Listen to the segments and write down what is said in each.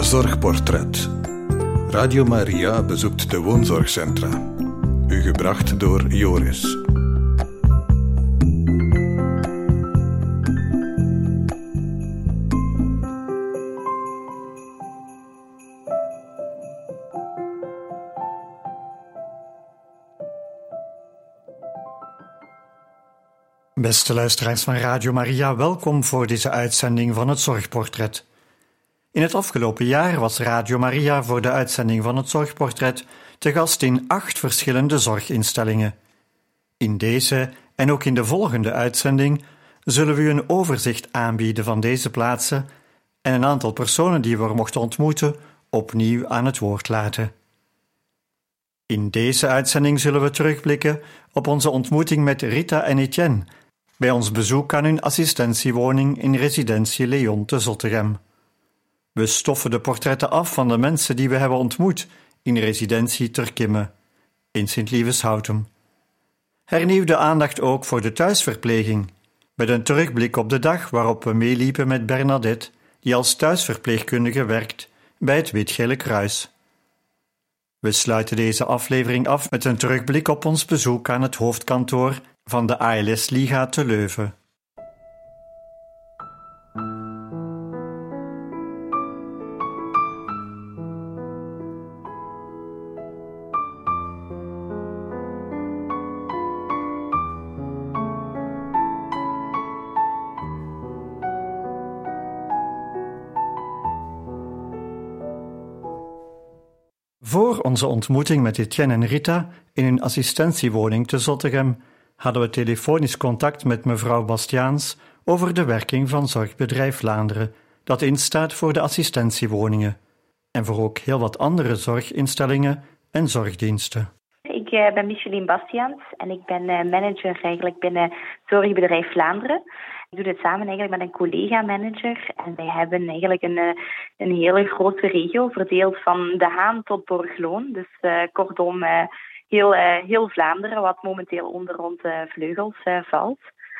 Zorgportret. Radio Maria bezoekt de woonzorgcentra. U gebracht door Joris. Beste luisteraars van Radio Maria, welkom voor deze uitzending van het Zorgportret. In het afgelopen jaar was Radio Maria voor de uitzending van het Zorgportret te gast in 8 verschillende zorginstellingen. In deze en ook in de volgende uitzending zullen we u een overzicht aanbieden van deze plaatsen en een aantal personen die we er mochten ontmoeten opnieuw aan het woord laten. In deze uitzending zullen we terugblikken op onze ontmoeting met Rita en Etienne bij ons bezoek aan hun assistentiewoning in residentie Leon te Zottegem. We stoffen de portretten af van de mensen die we hebben ontmoet in residentie Ter Kimme, in Sint-Lieveshouten. Hernieuwde aandacht ook voor de thuisverpleging, met een terugblik op de dag waarop we meeliepen met Bernadette, die als thuisverpleegkundige werkt bij het Wit-Gele Kruis. We sluiten deze aflevering af met een terugblik op ons bezoek aan het hoofdkantoor van de ALS Liga te Leuven. Voor onze ontmoeting met Etienne en Rita in hun assistentiewoning te Zottegem hadden we telefonisch contact met mevrouw Bastiaans over de werking van Zorgbedrijf Vlaanderen, dat instaat voor de assistentiewoningen en voor ook heel wat andere zorginstellingen en zorgdiensten. Ik ben Micheline Bastiaans en ik ben manager eigenlijk binnen Zorgbedrijf Vlaanderen. Ik doe dit samen eigenlijk met een collega-manager en wij hebben eigenlijk een hele grote regio verdeeld van De Haan tot Borgloon. Dus kortom heel Vlaanderen wat momenteel onder onze vleugels valt.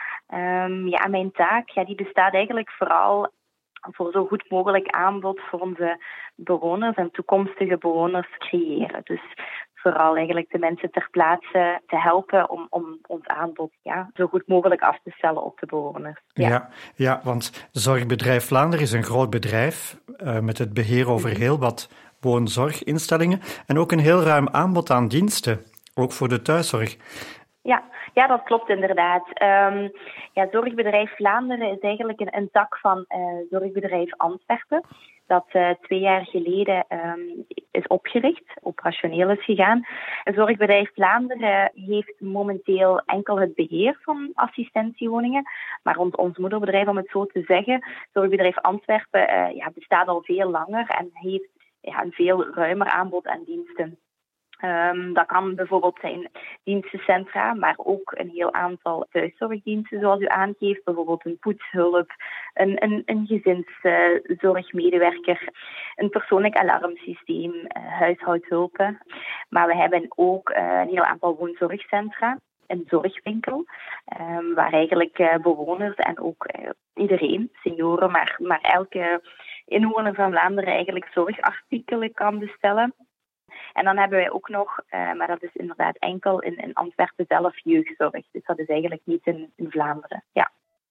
Mijn taak die bestaat eigenlijk vooral voor zo goed mogelijk aanbod voor onze bewoners en toekomstige bewoners creëren. Dus vooral eigenlijk de mensen ter plaatse te helpen om ons aanbod zo goed mogelijk af te stellen op de bewoners. Ja, want Zorgbedrijf Vlaanderen is een groot bedrijf met het beheer over heel wat woonzorginstellingen en ook een heel ruim aanbod aan diensten, ook voor de thuiszorg. Ja, dat klopt inderdaad. Zorgbedrijf Vlaanderen is eigenlijk een tak van Zorgbedrijf Antwerpen, dat 2 jaar geleden is opgericht, operationeel is gegaan. Zorgbedrijf Vlaanderen heeft momenteel enkel het beheer van assistentiewoningen, maar ons moederbedrijf, om het zo te zeggen, Zorgbedrijf Antwerpen, bestaat al veel langer en heeft een veel ruimer aanbod aan diensten. Dat kan bijvoorbeeld zijn dienstencentra, maar ook een heel aantal thuiszorgdiensten, zoals u aangeeft. Bijvoorbeeld een poetshulp, een gezinszorgmedewerker, een persoonlijk alarmsysteem, huishoudhulpen. Maar we hebben ook een heel aantal woonzorgcentra, een zorgwinkel, waar eigenlijk bewoners en ook iedereen, senioren, maar elke inwoner van Vlaanderen eigenlijk zorgartikelen kan bestellen. En dan hebben wij ook nog, maar dat is inderdaad enkel in Antwerpen zelf, jeugdzorg. Dus dat is eigenlijk niet in Vlaanderen. Ja.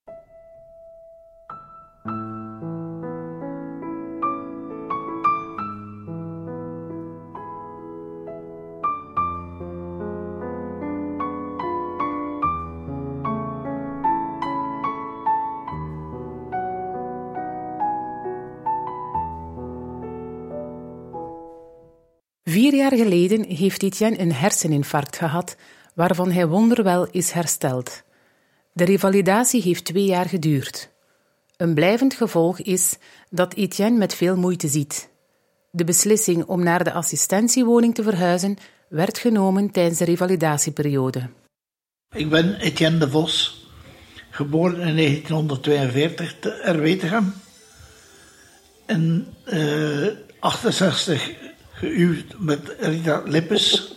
Vier jaar geleden heeft Etienne een herseninfarct gehad, waarvan hij wonderwel is hersteld. De revalidatie heeft 2 jaar geduurd. Een blijvend gevolg is dat Etienne met veel moeite ziet. De beslissing om naar de assistentiewoning te verhuizen werd genomen tijdens de revalidatieperiode. Ik ben Etienne de Vos, geboren in 1942 te Erwetegem. In 1968 gehuwd met Rita Lippes.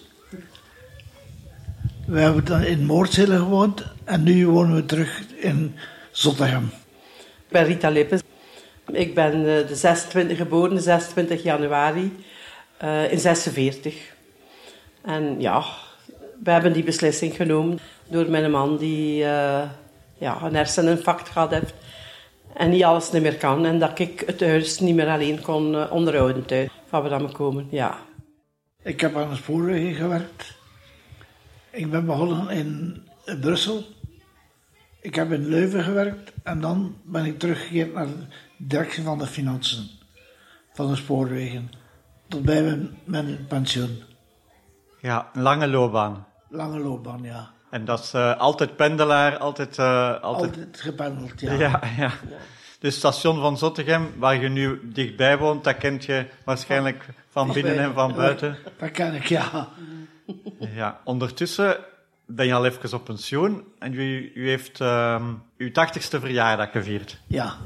We hebben dan in Moordzele gewoond en nu wonen we terug in Zottegem. Ik ben Rita Lippes. Ik ben de 26 geboren, 26 januari in 46. En ja, we hebben die beslissing genomen door mijn man die een herseninfarct gehad heeft. En niet alles niet meer kan. En dat ik het huis niet meer alleen kon onderhouden thuis. Van waar we komen, ja. Ik heb aan de spoorwegen gewerkt. Ik ben begonnen in Brussel. Ik heb in Leuven gewerkt. En dan ben ik teruggekeerd naar de directie van de financiën. Van de spoorwegen. Tot bij mijn pensioen. Ja, een lange loopbaan. Lange loopbaan, ja. En dat is altijd pendelaar, altijd... Altijd gependeld, ja. Ja. De station van Zottegem, waar je nu dichtbij woont, dat kent je waarschijnlijk van binnen en van buiten. Dat ken ik, ja. Ja, ondertussen ben je al even op pensioen en u heeft uw 80ste verjaardag gevierd. Ja.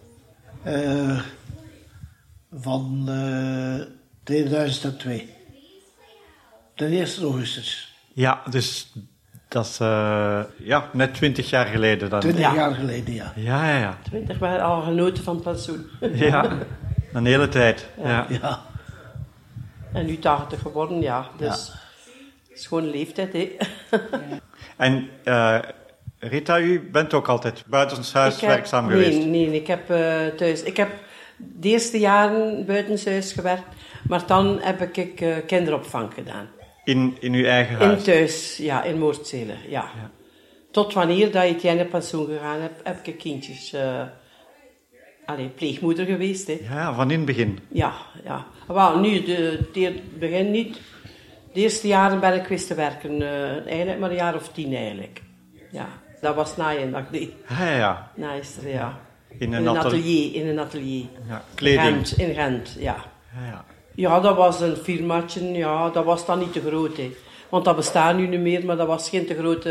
Van 2002. De 1 augustus. Ja, dus dat is net 20 jaar geleden dan. 20 jaar geleden, ja. Ja. 20 waren al genoten van pensioen. Ja, een hele tijd. Ja. En nu 80 geworden, ja. Dus het is gewoon een leeftijd, hè. En Rita, u bent ook altijd buitenshuis werkzaam geweest? Nee, ik heb thuis... Ik heb de eerste jaren buitenshuis gewerkt, maar dan heb ik kinderopvang gedaan. In uw eigen huis? In thuis, ja, in Moordzele, ja. Tot wanneer dat je in pensioen gegaan hebt, heb ik kindjes... pleegmoeder geweest, hè. Ja, van in het begin? Ja. Wel, nu, het begin niet. De eerste jaren ben ik geweest te werken. Eigenlijk maar een jaar of 10 eigenlijk. Ja, dat was naaien dat ik deed. Ja. Naaister, ja. In een atelier. Ja, kleding. In Gent, ja. Ja. Ja, dat was een firmaatje, ja, dat was dan niet te groot, hè. Want dat bestaat nu niet meer, maar dat was geen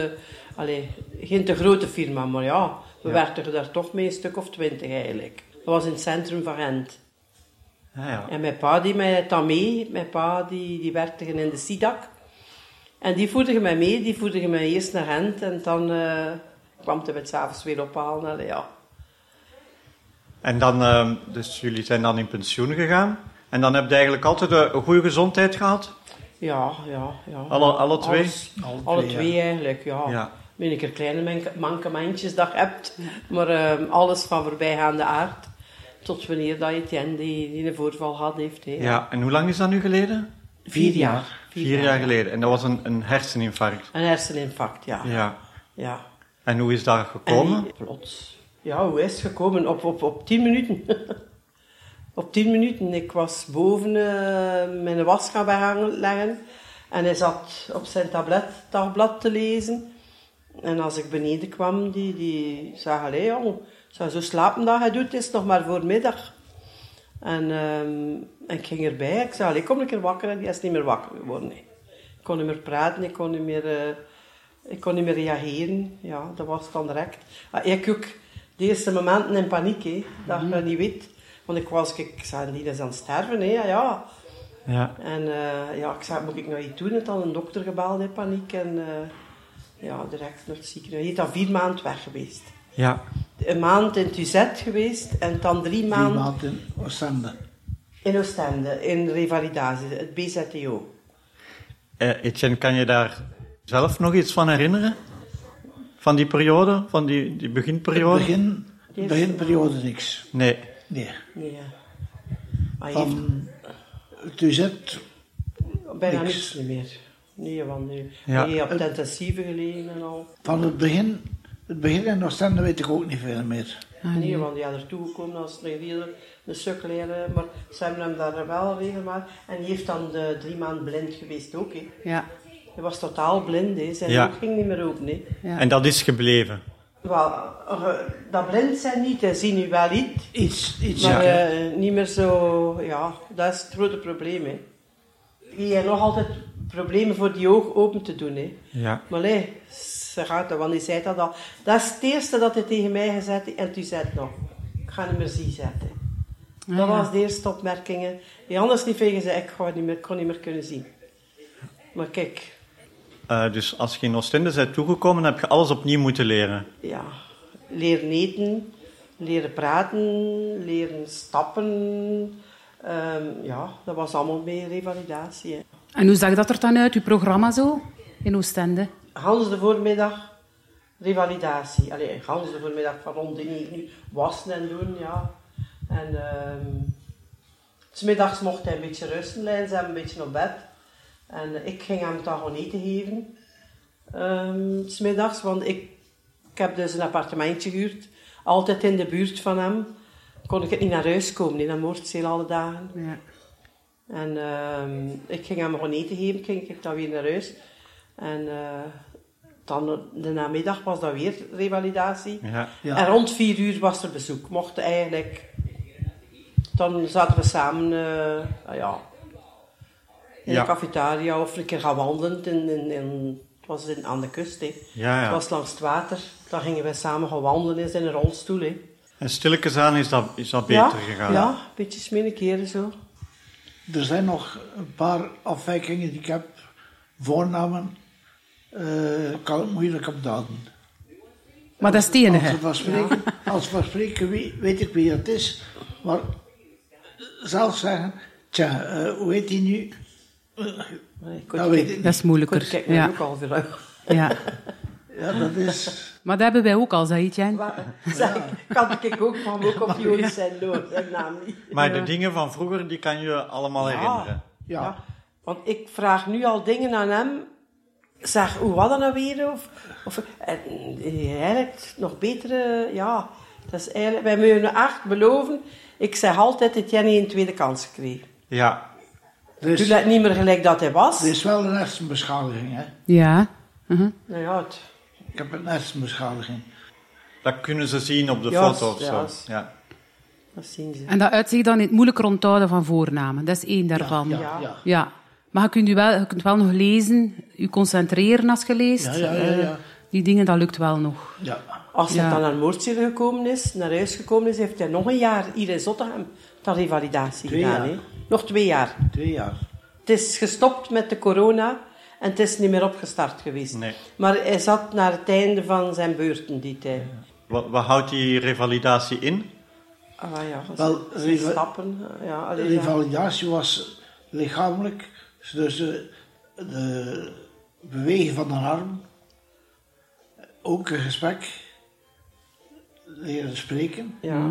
te grote firma. Maar ja, we werkten daar toch mee een stuk of 20 eigenlijk. Dat was in het centrum van Gent. Ja. En mijn pa die mij dan mee. Mijn pa die werkte in de SIDAC. En die voerde mij mee. Die voerde mij eerst naar Gent. En dan kwam hij met 's avonds weer ophalen. Allee, ja. En dan, dus jullie zijn dan in pensioen gegaan. En dan heb je eigenlijk altijd een goede gezondheid gehad? Ja. Alle twee? Alle twee eigenlijk, ja. Een keer kleine mankementjes dat je hebt. Maar alles van voorbijgaande aard. Tot wanneer dat Etienne die een voorval had heeft. Hè. Ja, en hoe lang is dat nu geleden? 4 jaar. 4 jaar geleden. En dat was een herseninfarct? Een herseninfarct, ja. En hoe is dat gekomen? Plots. Ja, hoe is het gekomen? Op 10 minuten. Op 10 minuten. Ik was boven mijn was gaan leggen. En hij zat op zijn dagblad te lezen. En als ik beneden kwam, die zei, allee jong, zou zo slapen dat hij doet, het is nog maar voormiddag. En ik ging erbij, ik zei, allee, kom een keer wakker. En die is niet meer wakker geworden. Nee. Ik kon niet meer praten, ik kon niet meer reageren. Ja, dat was dan direct. Ik ook de eerste momenten in paniek, hè, dat je niet weet. Want ik zei, die is aan het sterven, hè, ja. En ik zei, moet ik nou iets doen? Ik had dan een dokter gebeld in paniek en direct naar het ziekenhuis. Hij is dan 4 maanden weg geweest. Ja. Een maand in Tuzet geweest en dan 3 maanden... 3 maanden in Oostende. In Oostende, in revalidatie, het BZTO. Etienne, kan je daar zelf nog iets van herinneren? Van die periode, van die beginperiode? Beginperiode niks. Nee. Van Tuzet bijna niks meer. Nee, want nu heb je op het intensieve gelegen en al. Van het begin in Oostende weet ik ook niet veel meer. Nee, want die had er toegekomen als een sukkelaar, maar ze hebben hem daar wel regelmatig. En die heeft dan 3 maanden blind geweest ook, hè. Ja. Hij was totaal blind, hè. Zijn oog ging niet meer open, hè. Ja. En dat is gebleven? Wel, dat blind zijn niet, ze zien nu wel iets. Maar niet meer zo, ja, dat is het grote probleem, hè. Je hebt nog altijd problemen voor die oog open te doen, hè. Ja. Maar nee, ze gaat er, want die zei dat al. Dat is het eerste dat hij tegen mij gezegd heeft, en toen zei het nog, ik ga niet meer zien zetten. Dat was de eerste opmerkingen. Die anders niet veel gezegd, ik kon niet meer kunnen zien. Maar kijk. Dus als je in Oostende bent toegekomen, heb je alles opnieuw moeten leren? Ja, leren eten, leren praten, leren stappen. Dat was allemaal mee revalidatie. Hè. En hoe zag dat er dan uit, uw programma zo, in Oostende? Gans de voormiddag revalidatie. Allee, gans de voormiddag van rond de 9 uur wassen en doen, ja. En 's middags mocht hij een beetje rusten, liggen ze hem een beetje op bed. En ik ging hem dan gewoon eten geven. 's middags, want ik heb dus een appartementje gehuurd. Altijd in de buurt van hem. Kon ik niet naar huis komen, in Moordzeel alle dagen. Ja. En ik ging hem gewoon eten geven, ging ik dan weer naar huis. En dan de namiddag was dat weer revalidatie. Ja. Ja. En rond 4 uur was er bezoek. Mochten eigenlijk... Dan zaten we samen in de cafetaria of een keer gaan wandelen. Het was aan de kust. Hè. Ja. Het was langs het water. Dan gingen we samen gaan wandelen in een rolstoel. Hè. En stilletjes aan is dat beter gegaan? Ja, een beetje smeren keren zo. Er zijn nog een paar afwijkingen die ik heb. Voornamen kan ik moeilijk opduiden. Maar dat is het enige. Als we van spreken weet ik wie het is. Maar zelf zeggen, hoe heet die nu? Dat weet ik niet. Dat is moeilijker. Kijk, Ja. ook al veel uit. Ja. Ja, dat is... Maar dat hebben wij ook al, zei Etienne. Kan ik ook van ook op Joris zijn door, zijn naam niet. Maar de dingen van vroeger, die kan je allemaal herinneren. Ja. Want ik vraag nu al dingen aan hem. Zeg, hoe was dat nou weer? Eigenlijk nog betere... Ja, dat is eigenlijk... Wij moeten echt beloven. Ik zeg altijd dat Jenny een tweede kans gekregen. Ja. Dus, toen het niet meer gelijk dat hij was. Er is wel een hersenbeschadiging, hè. Ja. Nou ja, Ik heb een hersenbeschadiging. Dat kunnen ze zien op de Ja, foto of ja, zo. is- Ja. dat zien ze. En dat uitzicht dan in het moeilijker onthouden van voornamen. Dat is één daarvan. Ja. Maar je kunt wel nog lezen, je concentreren als je leest. Ja. Die dingen, dat lukt wel nog. Ja. Als hij Ja. dan naar Moordzeel gekomen is, naar huis gekomen is, heeft hij nog een jaar hier in Zottegem dat revalidatie 2 gedaan. jaar. Hè? Nog 2 jaar. 2 jaar. Het is gestopt met de corona en het is niet meer opgestart geweest. Nee. Maar hij zat naar het einde van zijn beurten die tijd. Wat houdt die revalidatie in? Wel, stappen. Ja, De revalidatie was lichamelijk, dus de bewegen van de arm, ook een gesprek, leren spreken, Ja.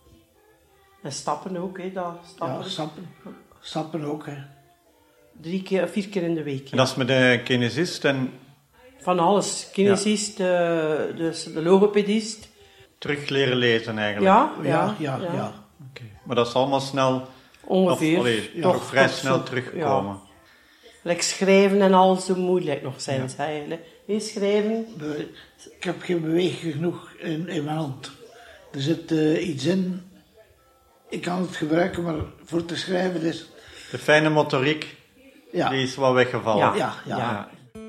En stappen ook, hè. Dat stappen. ja, stappen ook. Hè. 3 keer, 4 keer in de week. En dat is met de kinesist en Van alles. Kinesist, dus de logopedist. terug leren lezen eigenlijk. Ja. Oké. Maar dat is allemaal snel, Ongeveer. toch vrij Tot snel zo- teruggekomen. Ja. Like schrijven en al zo moeilijk nog zijn ze eigenlijk. Hey, schrijven. Ik heb geen beweging genoeg in mijn hand. Er zit iets in, ik kan het gebruiken, maar voor te schrijven is... De fijne motoriek, Ja, die is wel weggevallen. ja.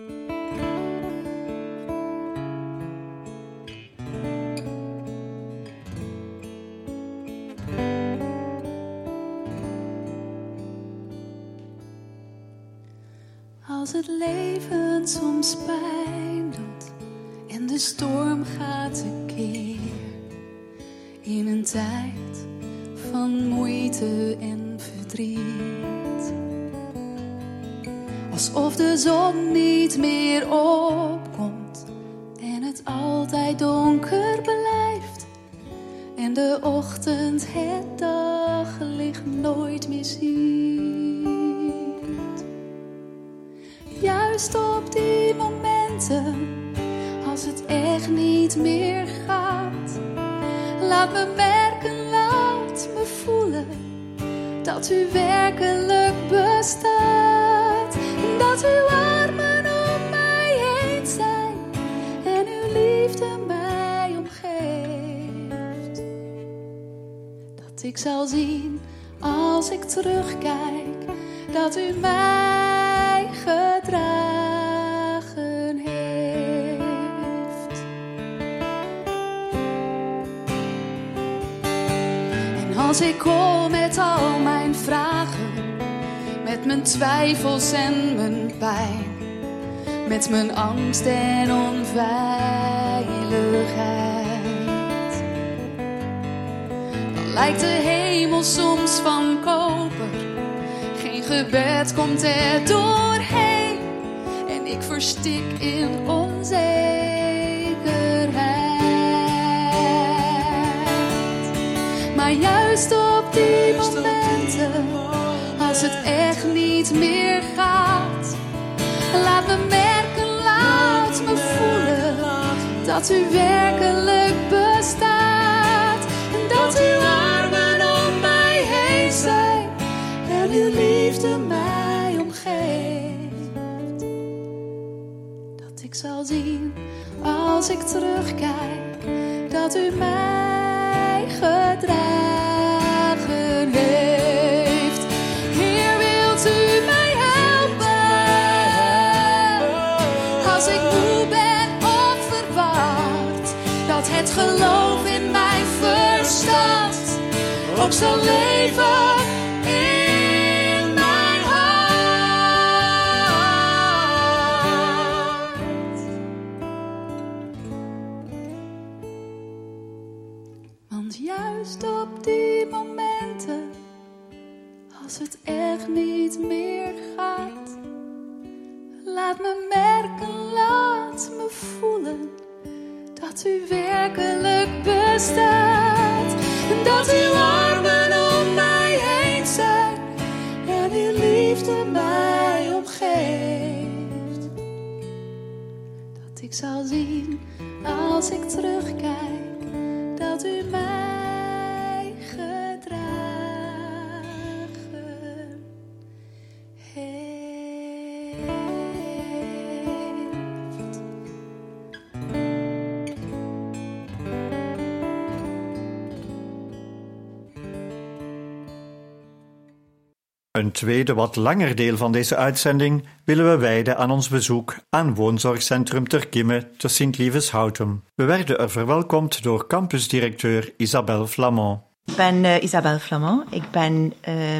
Als het leven soms pijn doet en de storm gaat tekeer, in een tijd van moeite en verdriet, alsof de zon niet meer opkomt en het altijd donker blijft en de ochtend het daglicht nooit meer ziet. Juist op die momenten, als het echt niet meer gaat, laat me merken, laat me voelen dat u werkelijk bestaat. Dat uw armen om mij heen zijn en uw liefde mij omgeeft. Dat ik zal zien als ik terugkijk dat u mij gedragen heeft. En als ik kom met al mijn vragen, met mijn twijfels en mijn pijn, met mijn angst en onveiligheid, lijkt de hemel soms van koper. Geen gebed komt er doorheen en ik verstik in onzekerheid. Maar juist op die momenten, als het echt niet meer gaat, laat me merken, laat me voelen dat u werkelijk bestaat. En dat uw armen om mij heen zijn en uw liefde mij omgeeft. Dat ik zal zien als ik terugkijk dat u mij gedragen heeft. Heer, wilt u mij helpen als ik moe ben of verward, dat het geloof in mijn verstand ook zal leven in mijn hart. Want juist op die momenten, als het echt niet meer gaat, laat me merken, laat me voelen dat u werkelijk bestaat. En dat uw armen om mij heen zijn en uw liefde mij omgeeft. Dat ik zal zien als ik terugkijk dat u mij gedragen heeft. Een tweede, wat langer deel van deze uitzending willen we wijden aan ons bezoek aan woonzorgcentrum Ter Kimme te Sint-Lieveshouten. We werden er verwelkomd door campusdirecteur Isabelle Flamand. Ik ben Isabelle Flamand. Ik ben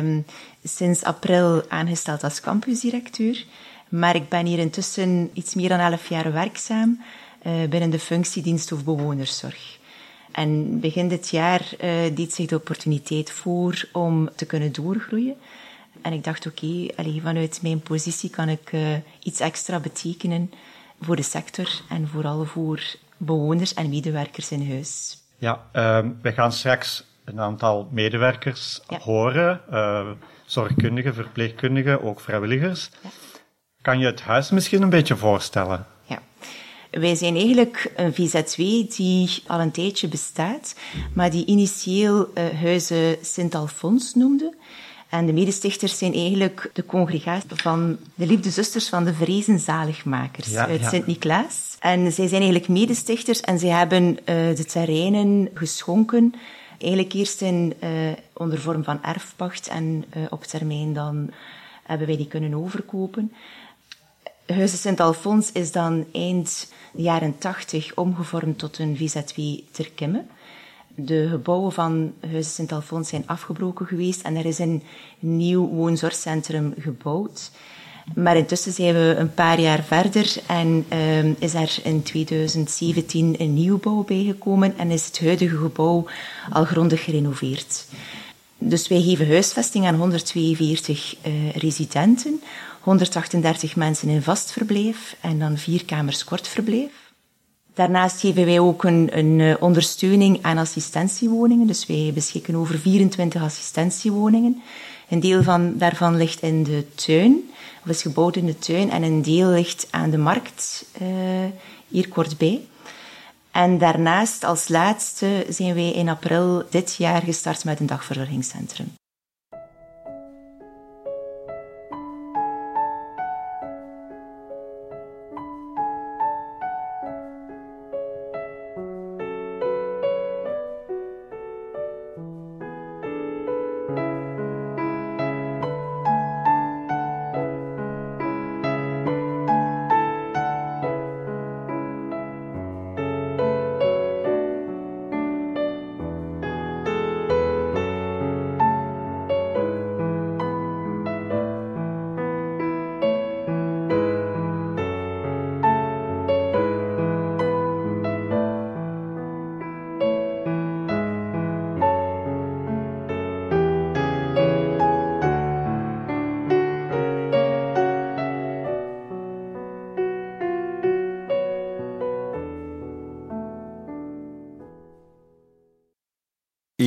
sinds april aangesteld als campusdirecteur. Maar ik ben hier intussen iets meer dan 11 jaar werkzaam binnen de functie dienst of bewonerszorg. En begin dit jaar deed zich de opportuniteit voor om te kunnen doorgroeien. En ik dacht, oké, vanuit mijn positie kan ik iets extra betekenen voor de sector en vooral voor bewoners en medewerkers in huis. Ja, we gaan straks een aantal medewerkers horen, zorgkundigen, verpleegkundigen, ook vrijwilligers. Ja. Kan je het huis misschien een beetje voorstellen? Ja. Wij zijn eigenlijk een VZW die al een tijdje bestaat, maar die initieel Huize Sint-Alfons noemde. En de medestichters zijn eigenlijk de congregatie van de liefdezusters van de Vrezen Zaligmakers uit Sint-Niklaas. En zij zijn eigenlijk medestichters en zij hebben de terreinen geschonken. Eigenlijk eerst onder vorm van erfpacht en op termijn dan hebben wij die kunnen overkopen. Huize Sint-Alfons is dan eind de jaren 80 omgevormd tot een VZW Ter Kimme. De gebouwen van Huize Sint-Alfons zijn afgebroken geweest en er is een nieuw woonzorgcentrum gebouwd. Maar intussen zijn we een paar jaar verder en is er in 2017 een nieuwbouw bijgekomen en is het huidige gebouw al grondig gerenoveerd. Dus wij geven huisvesting aan 142 residenten, 138 mensen in vastverblijf en dan 4 kamers kortverblijf. Daarnaast geven wij ook een ondersteuning aan assistentiewoningen. Dus wij beschikken over 24 assistentiewoningen. Een deel daarvan ligt in de tuin, of is gebouwd in de tuin, en een deel ligt aan de markt, hier kortbij. En daarnaast, als laatste, zijn wij in april dit jaar gestart met een dagverzorgingscentrum.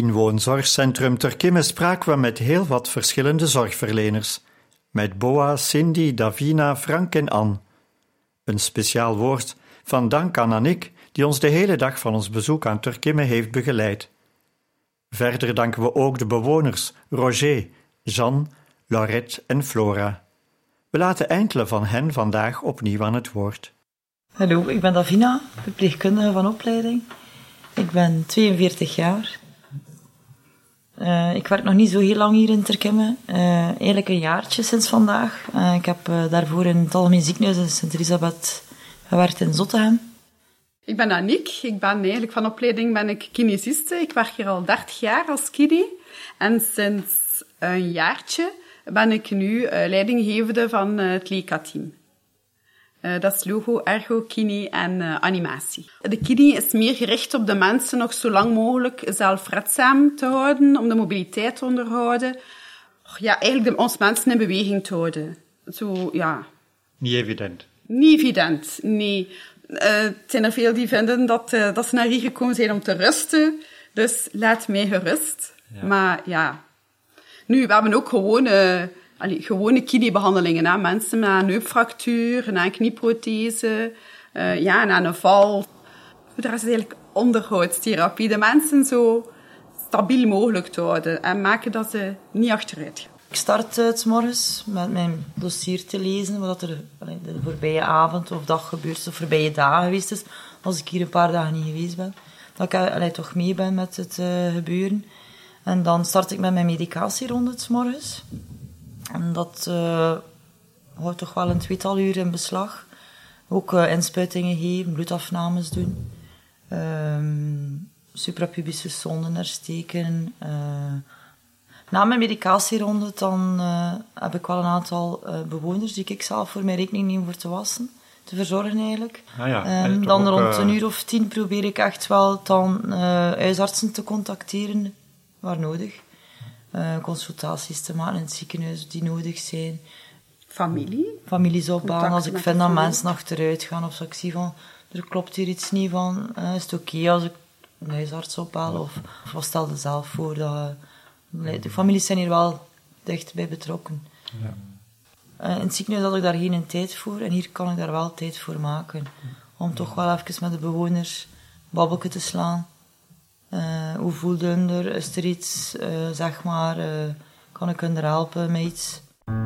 In woonzorgcentrum Turkimme spraken we met heel wat verschillende zorgverleners. Met Boa, Cindy, Davina, Frank en Anne. Een speciaal woord van dank aan Annick, die ons de hele dag van ons bezoek aan Turkimme heeft begeleid. Verder danken we ook de bewoners Roger, Jeanne, Laurette en Flora. We laten enkele van hen vandaag opnieuw aan het woord. Hallo, ik ben Davina, verpleegkundige van opleiding. Ik ben 42 jaar. Ik werk nog niet zo heel lang hier in Turkimme. Eigenlijk een jaartje sinds vandaag. Ik heb daarvoor in het Algemeen Ziekenhuis in Sint-Elisabeth gewerkt in Zottegem. Ik ben Annick. Ik ben eigenlijk van opleiding kinesiste. Ik werk hier al 30 jaar als kine. En sinds een jaartje ben ik nu leidinggevende van het LECA-team. Dat is logo, ergo, kine en animatie. De kine is meer gericht op de mensen nog zo lang mogelijk zelfredzaam te houden, om de mobiliteit te onderhouden. Ja, eigenlijk ons mensen in beweging te houden. Zo, ja. Niet evident. Niet evident, nee. Het zijn er veel die vinden dat ze naar hier gekomen zijn om te rusten. Dus laat mij gerust. Ja. Maar ja, nu, we hebben ook gewone kinebehandelingen. Hè? Mensen met een heupfractuur, een knieprothese, en een val. Daar is het eigenlijk onderhoudstherapie. De mensen zo stabiel mogelijk te houden en maken dat ze niet achteruit gaan. Ik start 's morgens met mijn dossier te lezen, wat er de voorbije avond of dag gebeurt, of voorbije dagen geweest is, als ik hier een paar dagen niet geweest ben. Dat ik toch mee ben met het gebeuren. En dan start ik met mijn medicatieronde 's morgens. En dat houdt toch wel een 2-tal uur in beslag. Ook inspuitingen geven, bloedafnames doen. Suprapubische zonden hersteken. Na mijn medicatieronde dan heb ik wel een aantal bewoners die ik zelf voor mijn rekening neem voor te wassen. Te verzorgen eigenlijk. Dan rond een uur of 10 probeer ik echt wel dan huisartsen te contacteren, waar nodig. Consultaties te maken in het ziekenhuis die nodig zijn. Families opbouwen. Als ik vind dat mensen achteruit gaan of ik zie van er klopt hier iets niet van, is het oké als ik een huisarts ophaal of wat stelde zelf voor dat de families zijn hier wel dicht bij betrokken. Ja. In het ziekenhuis had ik daar geen tijd voor en hier kan ik daar wel tijd voor maken om toch wel even met de bewoners babbeltje te slaan. Hoe voelde er? Is er iets, kan ik hun er helpen met iets?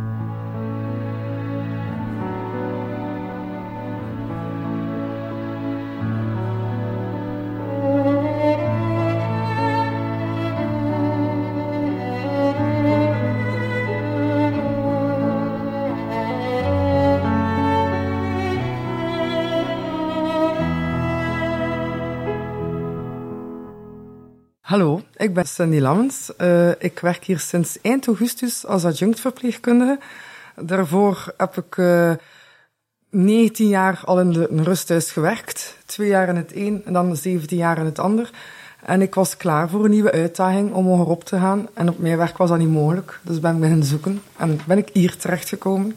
Hallo, ik ben Cindy Lammens. Ik werk hier sinds eind augustus als adjunct-verpleegkundige. Daarvoor heb ik 19 jaar al in een rusthuis gewerkt. 2 jaar in het een en dan 17 jaar in het ander. En ik was klaar voor een nieuwe uitdaging om hogerop te gaan. En op mijn werk was dat niet mogelijk. Dus ben ik beginnen zoeken en ben ik hier terechtgekomen.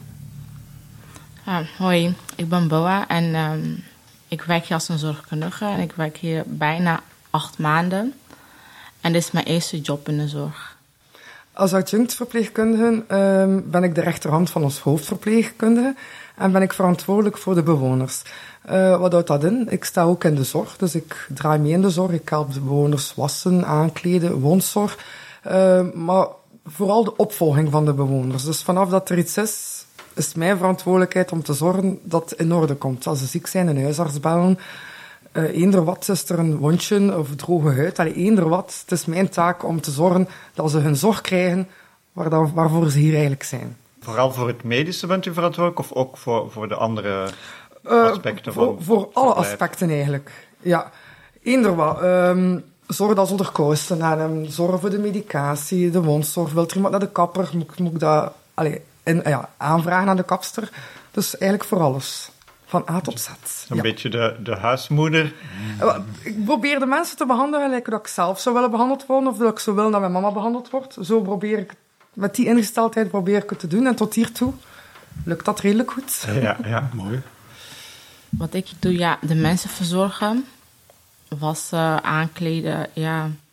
Hoi, ik ben Boa en ik werk hier als een zorgkundige. En ik werk hier bijna 8 maanden. En dit is mijn eerste job in de zorg. Als adjunct-verpleegkundige ben ik de rechterhand van ons hoofdverpleegkundige en ben ik verantwoordelijk voor de bewoners. Wat houdt dat in? Ik sta ook in de zorg, dus ik draai mee in de zorg. Ik help de bewoners wassen, aankleden, woonzorg. Maar vooral de opvolging van de bewoners. Dus vanaf dat er iets is het mijn verantwoordelijkheid om te zorgen dat het in orde komt. Als ze ziek zijn, een huisarts bellen. Eender wat, is er een wondje of droge huid. Eender wat. Het is mijn taak om te zorgen dat ze hun zorg krijgen waarvoor ze hier eigenlijk zijn. Vooral voor het medische bent u verantwoordelijk of ook voor de andere aspecten? Voor alle aspecten eigenlijk. Ja, eender wat. Zorg dat ze onder kousen hebben. Zorg voor de medicatie, de wondzorg. Wilt er iemand naar de kapper? Moet ik dat aanvragen aan de kapster. Dus eigenlijk voor alles. Van A tot Z. Een beetje de huismoeder. Ik probeer de mensen te behandelen gelijk dat ik zelf zou willen behandeld worden. Of dat ik zou willen dat mijn mama behandeld wordt. Zo probeer ik, met die ingesteldheid probeer ik het te doen. En tot hiertoe lukt dat redelijk goed. Ja, mooi. Wat ik doe, de mensen verzorgen. Wassen, aankleden,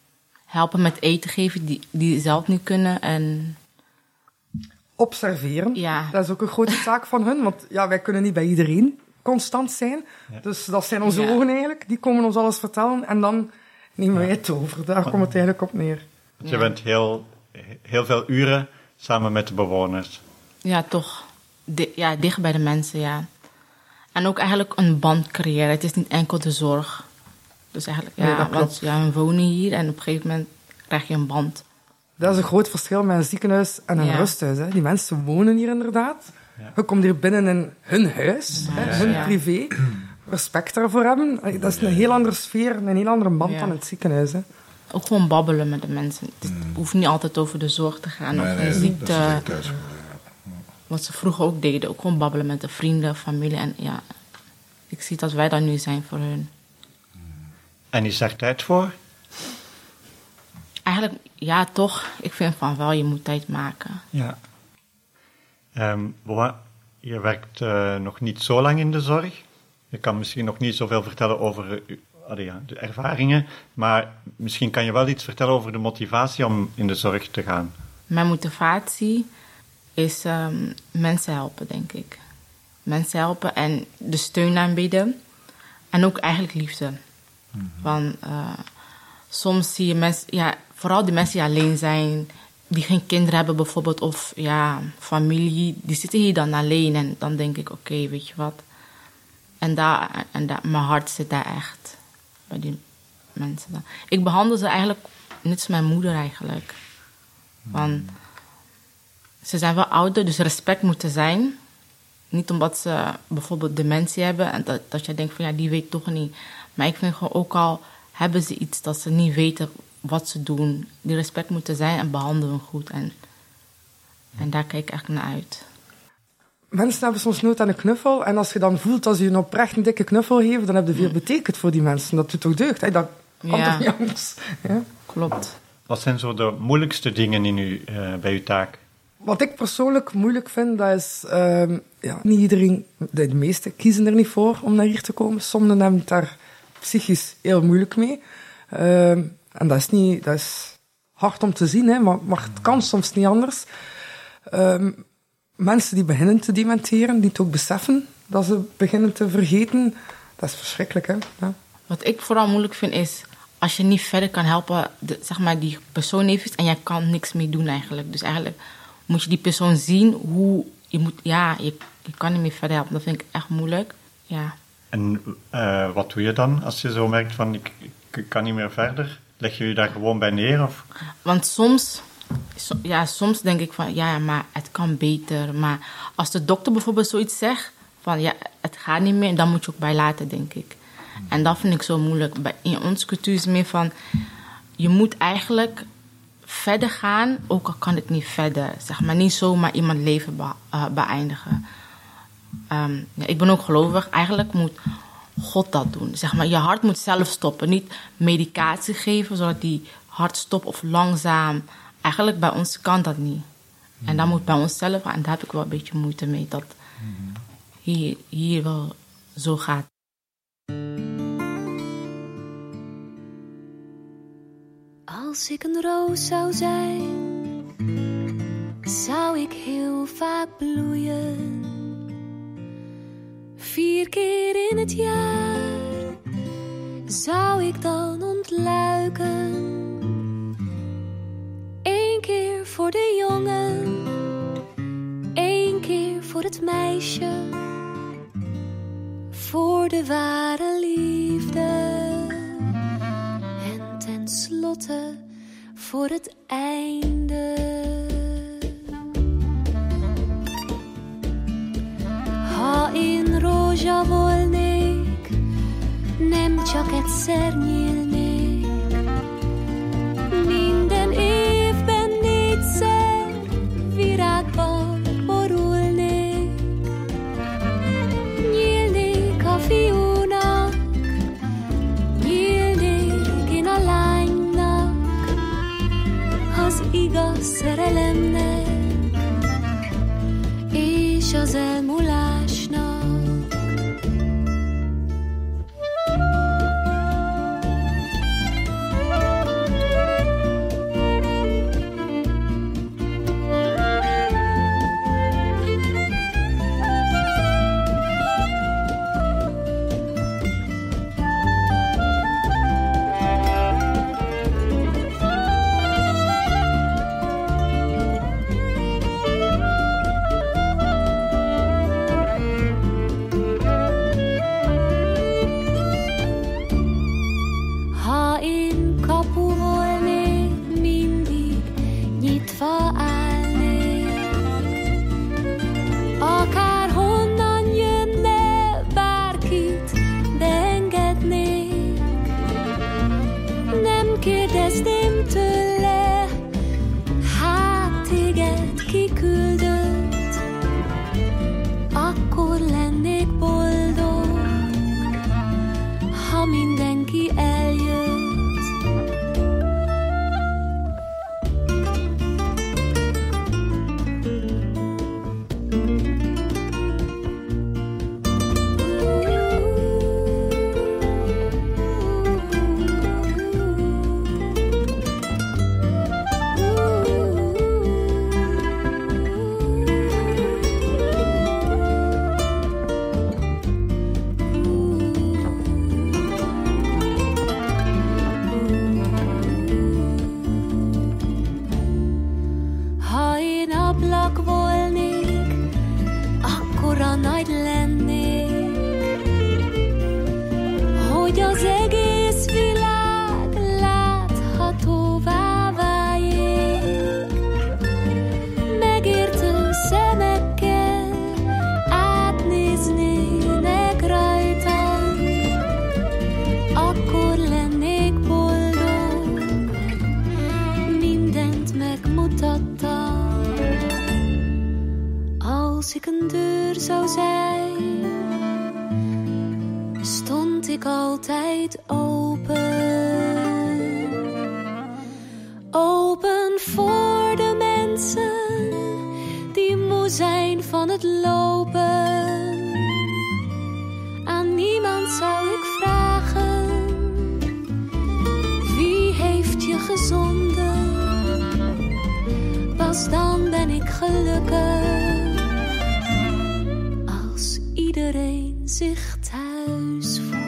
helpen met eten geven die zelf niet kunnen. En observeren. Ja. Dat is ook een grote taak van hun, want ja, wij kunnen niet bij iedereen constant zijn. Ja. Dus dat zijn onze ogen eigenlijk. Die komen ons alles vertellen en dan nemen wij het over. Daar komt het eigenlijk op neer. Je bent heel veel uren samen met de bewoners. Ja, toch. Dicht bij de mensen, ja. En ook eigenlijk een band creëren. Het is niet enkel de zorg. Dus eigenlijk, want we wonen hier en op een gegeven moment krijg je een band. Dat is een groot verschil met een ziekenhuis en een rusthuis. Hè. Die mensen wonen hier inderdaad. Ja. Je komt hier binnen in hun huis, hun privé. Respect daarvoor hebben. Dat is een heel andere sfeer, een heel andere band dan in het ziekenhuis. Hè. Ook gewoon babbelen met de mensen. Het hoeft niet altijd over de zorg te gaan of de ziekte. Wat ze vroeger ook deden. Ook gewoon babbelen met de vrienden, familie. En ja, ik zie dat wij daar nu zijn voor hun. En is daar tijd voor? Eigenlijk, ja, toch. Ik vind van wel, je moet tijd maken. Ja. Je werkt nog niet zo lang in de zorg. Je kan misschien nog niet zoveel vertellen over de ervaringen, maar misschien kan je wel iets vertellen over de motivatie om in de zorg te gaan. Mijn motivatie is mensen helpen, denk ik. Mensen helpen en de steun aanbieden. En ook eigenlijk liefde. Want soms zie je mensen, vooral die mensen die alleen zijn, die geen kinderen hebben bijvoorbeeld, of familie, die zitten hier dan alleen. En dan denk ik, oké, weet je wat. En mijn hart zit daar echt, bij die mensen dan. Ik behandel ze eigenlijk net als mijn moeder eigenlijk. Want ze zijn wel ouder, dus respect moet er zijn. Niet omdat ze bijvoorbeeld dementie hebben en dat je denkt van die weet toch niet. Maar ik vind gewoon, ook al hebben ze iets dat ze niet weten wat ze doen, die respect moet er zijn en behandelen hem goed. En daar kijk ik echt naar uit. Mensen hebben soms nood aan een knuffel. En als je dan voelt dat ze je een oprecht een dikke knuffel geven, dan heb je veel betekend voor die mensen. Dat doet toch deugd? Hè? Dat kan toch niet anders? Ja? Klopt. Wat zijn zo de moeilijkste dingen bij uw taak? Wat ik persoonlijk moeilijk vind, dat is... niet iedereen, de meesten kiezen er niet voor om naar hier te komen. Sommigen hebben het daar psychisch heel moeilijk mee. En dat is hard om te zien, hè, maar het kan soms niet anders. Mensen die beginnen te dementeren, die het ook beseffen dat ze beginnen te vergeten, dat is verschrikkelijk. Hè? Ja. Wat ik vooral moeilijk vind is, als je niet verder kan helpen, die persoon heeft iets en jij kan niks mee doen eigenlijk. Dus eigenlijk moet je die persoon zien hoe je moet... je kan niet meer verder helpen. Dat vind ik echt moeilijk. Ja. En wat doe je dan als je zo merkt van ik kan niet meer verder? Leg je je daar gewoon bij neer? Of? Want soms denk ik van maar het kan beter. Maar als de dokter bijvoorbeeld zoiets zegt van het gaat niet meer, dan moet je ook bij laten, denk ik. En dat vind ik zo moeilijk. In onze cultuur is het meer van je moet eigenlijk verder gaan, ook al kan het niet verder. Zeg maar niet zomaar iemand leven beëindigen. Ik ben ook gelovig. Eigenlijk moet God dat doen. Zeg maar, je hart moet zelf stoppen. Niet medicatie geven, zodat die hart stopt of langzaam. Eigenlijk bij ons kan dat niet. En dat moet bij onszelf. En daar heb ik wel een beetje moeite mee. Dat hier wel zo gaat. Als ik een roos zou zijn, zou ik heel vaak bloeien. 4 keer in het jaar zou ik dan ontluiken. 1 keer voor de jongen, 1 keer voor het meisje, voor de ware liefde. En tenslotte voor het einde. Ha én rózsa volnék, nem csak egyszer nyílnék. Minden évben 4-szer virágban borulnék. Nyílnék a fiúnak, nyílnék én a lánynak, az igaz szerelemnek és az elmúlásnak. ablak volnék, akkora nagy lennék, hogy az egész világ láthatóvá váljék. Megértő szemekkel átnéznének rajtam, akkor lennék boldog, mindent megmutattam. Als ik een deur zou zijn, stond ik altijd open. Open voor de mensen die moe zijn van het lopen. Aan niemand zou ik vragen, wie heeft je gezonden? Pas dan ben ik gelukkig, als iedereen zich thuis voelt.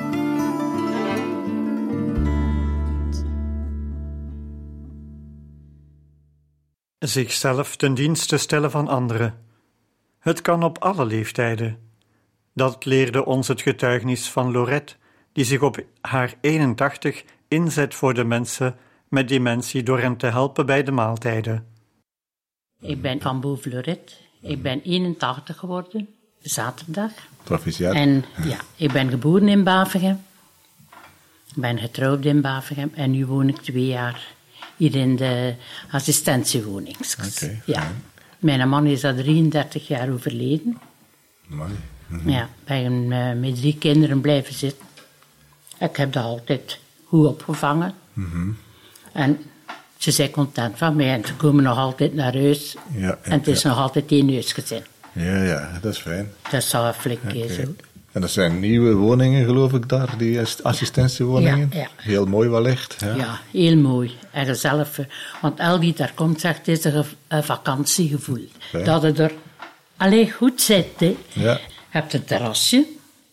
Zichzelf ten dienste stellen van anderen. Het kan op alle leeftijden. Dat leerde ons het getuigenis van Lorette, die zich op haar 81 inzet voor de mensen met dementie door hen te helpen bij de maaltijden. Ik ben van boven Lorette. Ik ben 81 geworden, zaterdag. Proficiat. En ja, ik ben geboren in Bavegem. Ik ben getrouwd in Bavegem en nu woon ik 2 jaar hier in de assistentiewoning. Okay, ja. Mijn man is al 33 jaar overleden. Mooi. Ja, ik ben met 3 kinderen blijven zitten. Ik heb dat altijd goed opgevangen. En ze zijn content van mij en ze komen nog altijd naar huis. En het is nog altijd 1 huisgezin. Ja, dat is fijn. Dat is al flink zo. En dat zijn nieuwe woningen, geloof ik, daar, die assistentiewoningen. Ja. Heel mooi wellicht. Ja, heel mooi en gezellig. Want El die daar komt, zegt, het is een vakantiegevoel. Fijn. Dat het er alleen goed zit. Hè. Ja. Je hebt een terrasje.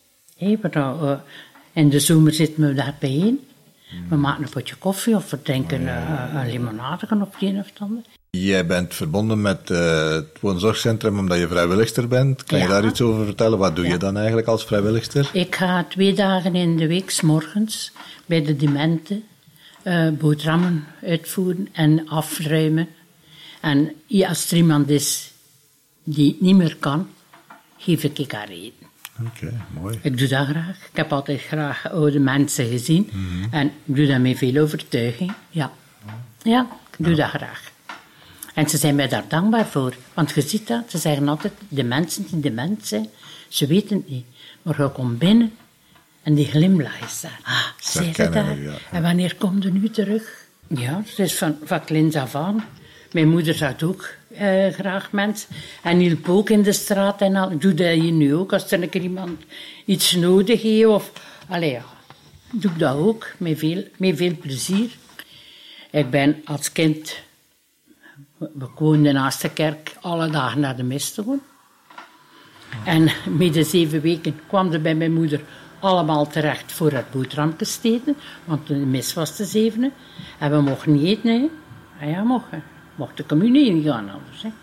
In de zomer zitten we daar bijeen. We maken een potje koffie of we drinken een limonade of het een of het ander. Jij bent verbonden met het woonzorgcentrum omdat je vrijwilligster bent. Kan je daar iets over vertellen? Wat doe je dan eigenlijk als vrijwilligster? Ik ga 2 dagen in de week 's morgens bij de dementen boterhammen uitvoeren en afruimen. En als er iemand is die het niet meer kan, geef ik haar eten. Oké, mooi. Ik doe dat graag. Ik heb altijd graag oude mensen gezien. En ik doe dat met veel overtuiging. Ja, ik doe dat graag. En ze zijn mij daar dankbaar voor. Want je ziet dat, ze zeggen altijd, de mensen die dement zijn, ze weten het niet. Maar je komt binnen en die glimlach is daar. Zij ze daar? Ja. En wanneer komt er nu terug? Ja, het is van kleins af aan. Mijn moeder zag ook graag mensen. En hielp ook in de straat en al. Ik doe dat hier nu ook, als er een keer iemand iets nodig heeft. Of, doe ik dat ook, met veel plezier. Ik ben als kind, we woonden naast de kerk, alle dagen naar de mis te gaan. En met de 7 weken kwam er bij mijn moeder allemaal terecht voor het boterhammetjes te eten, want de mis was de 7e. En we mochten niet eten, hè. En ja, mocht de communie ingaan anders, hè.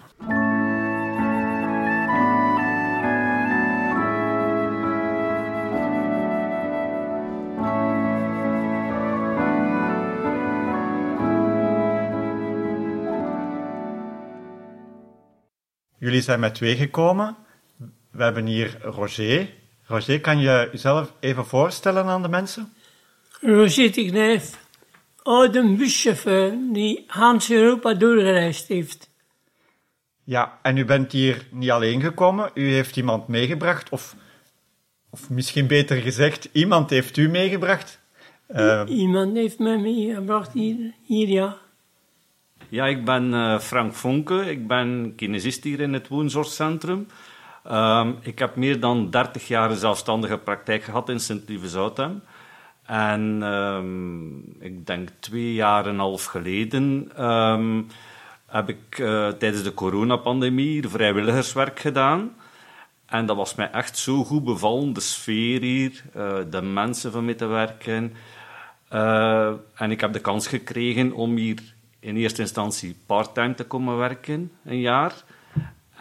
Jullie zijn met 2 gekomen. We hebben hier Roger. Roger, kan je jezelf even voorstellen aan de mensen? Roger de Knijf, oude buschauffeur die Hans Europa doorgereisd heeft. Ja, en u bent hier niet alleen gekomen. U heeft iemand meegebracht, of misschien beter gezegd, iemand heeft u meegebracht. Iemand heeft mij meegebracht hier, ja. Ja, ik ben Frank Vonke. Ik ben kinesist hier in het woonzorgcentrum. Ik heb meer dan 30 jaar een zelfstandige praktijk gehad in Sint-Lieve-Zoutem. En ik denk 2,5 jaar geleden heb ik tijdens de coronapandemie hier vrijwilligerswerk gedaan. En dat was mij echt zo goed bevallen, de sfeer hier, de mensen van mee te werken. En ik heb de kans gekregen om hier in eerste instantie part-time te komen werken, 1 jaar.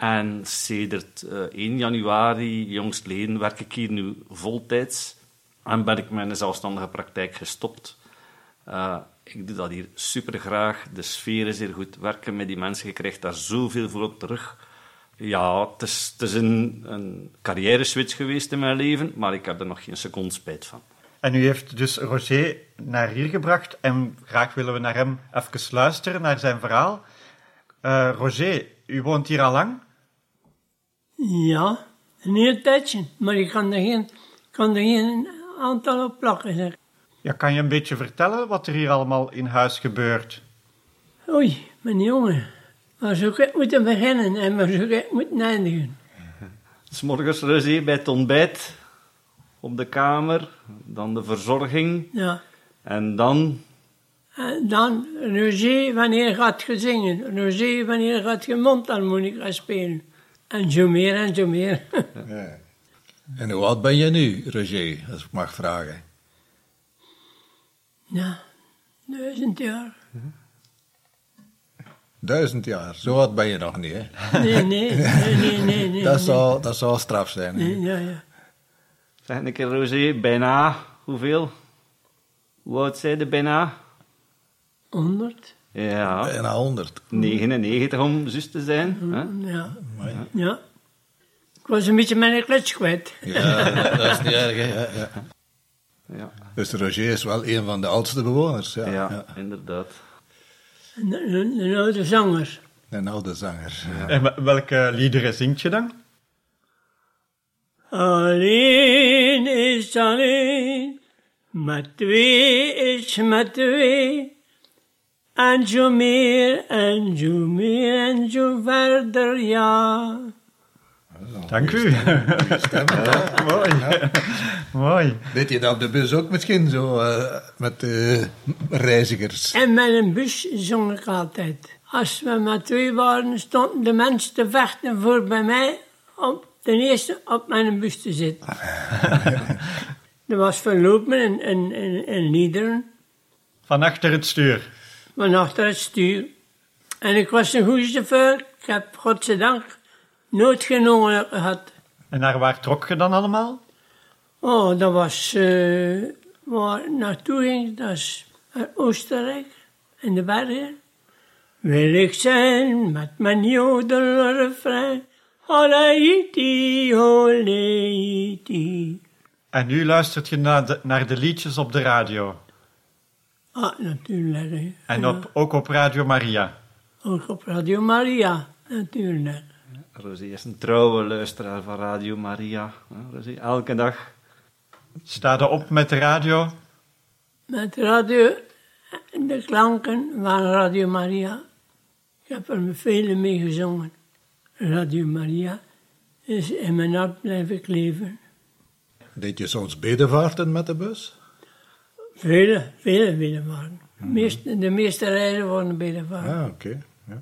En sedert 1 januari, jongstleden, werk ik hier nu voltijds. En ben ik mijn zelfstandige praktijk gestopt. Ik doe dat hier super graag. De sfeer is hier goed. Werken met die mensen, je krijgt daar zoveel voor op terug. Ja, het is een carrière-switch geweest in mijn leven, maar ik heb er nog geen seconde spijt van. En u heeft dus Roger naar hier gebracht en graag willen we naar hem even luisteren, naar zijn verhaal. Roger, u woont hier al lang? Ja, een heel tijdje, maar ik kan er geen aantal op plakken, zeg. Ja, kan je een beetje vertellen wat er hier allemaal in huis gebeurt? Oei, mijn jongen, waar zou ik moeten beginnen en waar zou ik moeten eindigen? 'S Morgens Roger bij het ontbijt, op de kamer, dan de verzorging. Ja. En dan... En dan, Roger, wanneer gaat je zingen? Roger, wanneer gaat je mondharmonica spelen? En zo meer en zo meer. Ja. En hoe oud ben je nu, Roger, als ik mag vragen? Ja, 1000 jaar. 1000 jaar, zo oud ben je nog niet, hè? Nee. Dat zou straf zijn. Hè? Nee, ja. Zeg een keer, Roger, bijna hoeveel? Hoe oud zijn de bijna? 100. Ja. Bijna 100. 99 om juist te zijn. Hè? Ja. Ik was een beetje mijn klets kwijt. Ja, dat is niet erg, hè? Ja. Dus Roger is wel een van de oudste bewoners. Ja, inderdaad. Een oude zanger. Een oude zanger. Ja. En welke liederen zingt je dan? Alleen is alleen, met twee is met twee. En zo meer, en zo meer, en zo verder, ja. Dank u. Mooi. Ja. Mooi. Deed je dat op de bus ook misschien, zo met reizigers? En met een bus zong ik altijd. Als we met twee waren, stonden de mensen te vechten voor bij mij om ten eerste op mijn bus te zitten. Er was verlopen in liederen. Van achter het stuur? Van achter het stuur. En ik was een goede chauffeur. Ik heb, godzijdank, nooit geen ongeluk gehad. En naar waar trok je dan allemaal? Oh, dat was waar naartoe ging. Dat is Oostenrijk, in de bergen. Wil ik zijn met mijn jodelrefrein. Holaiti, holaiti. En nu luistert je naar de liedjes op de radio? Ah, natuurlijk. Hè. En ook op Radio Maria? Ook op Radio Maria, natuurlijk. Rosie is een trouwe luisteraar van Radio Maria. Rosie, elke dag. Sta je op met de radio? Met radio, de klanken van Radio Maria. Ik heb er vele mee gezongen. Radio Maria is in mijn hart blijven kleven. Deed je soms bedevaarten met de bus? Vele bedevaarten. De meeste rijden waren bedevaarten. Ah, oké. Ja.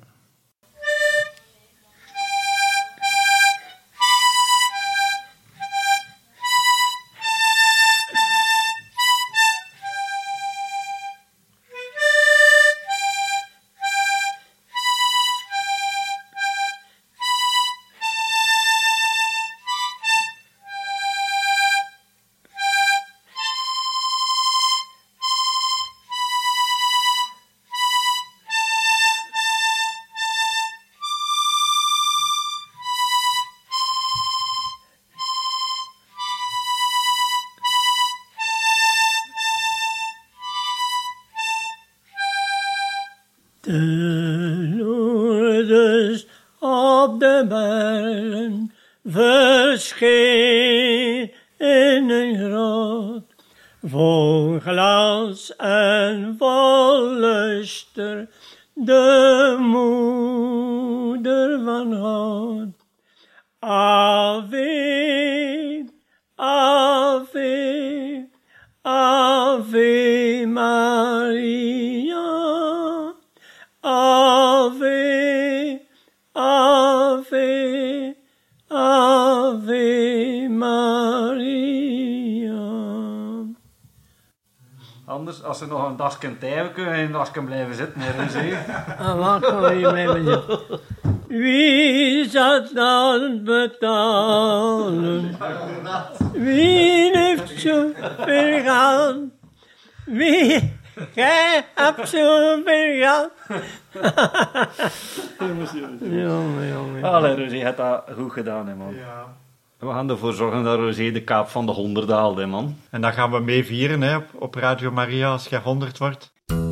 De Lourdes op de bergen verscheen in een grot, vol glas en vol luister, de moeder van God. Ave, Ave, Ave Maria. Ave, Ave, Ave Maria. Anders, als ze nog een dagje tijd hebben, kunnen we een dagje blijven zitten. Waar kan je blijven zitten? Wie zal dat betalen? Wie heeft zoveel geld? Wie? Jij hebt zoveel geld. Jongen. Allee, Rosé, je hebt dat goed gedaan, hè, man. Ja. We gaan ervoor zorgen dat Rosé de kaap van de 100 haalt, hè, man. En dat gaan we mee vieren, hè, op Radio Maria, als je 100 wordt.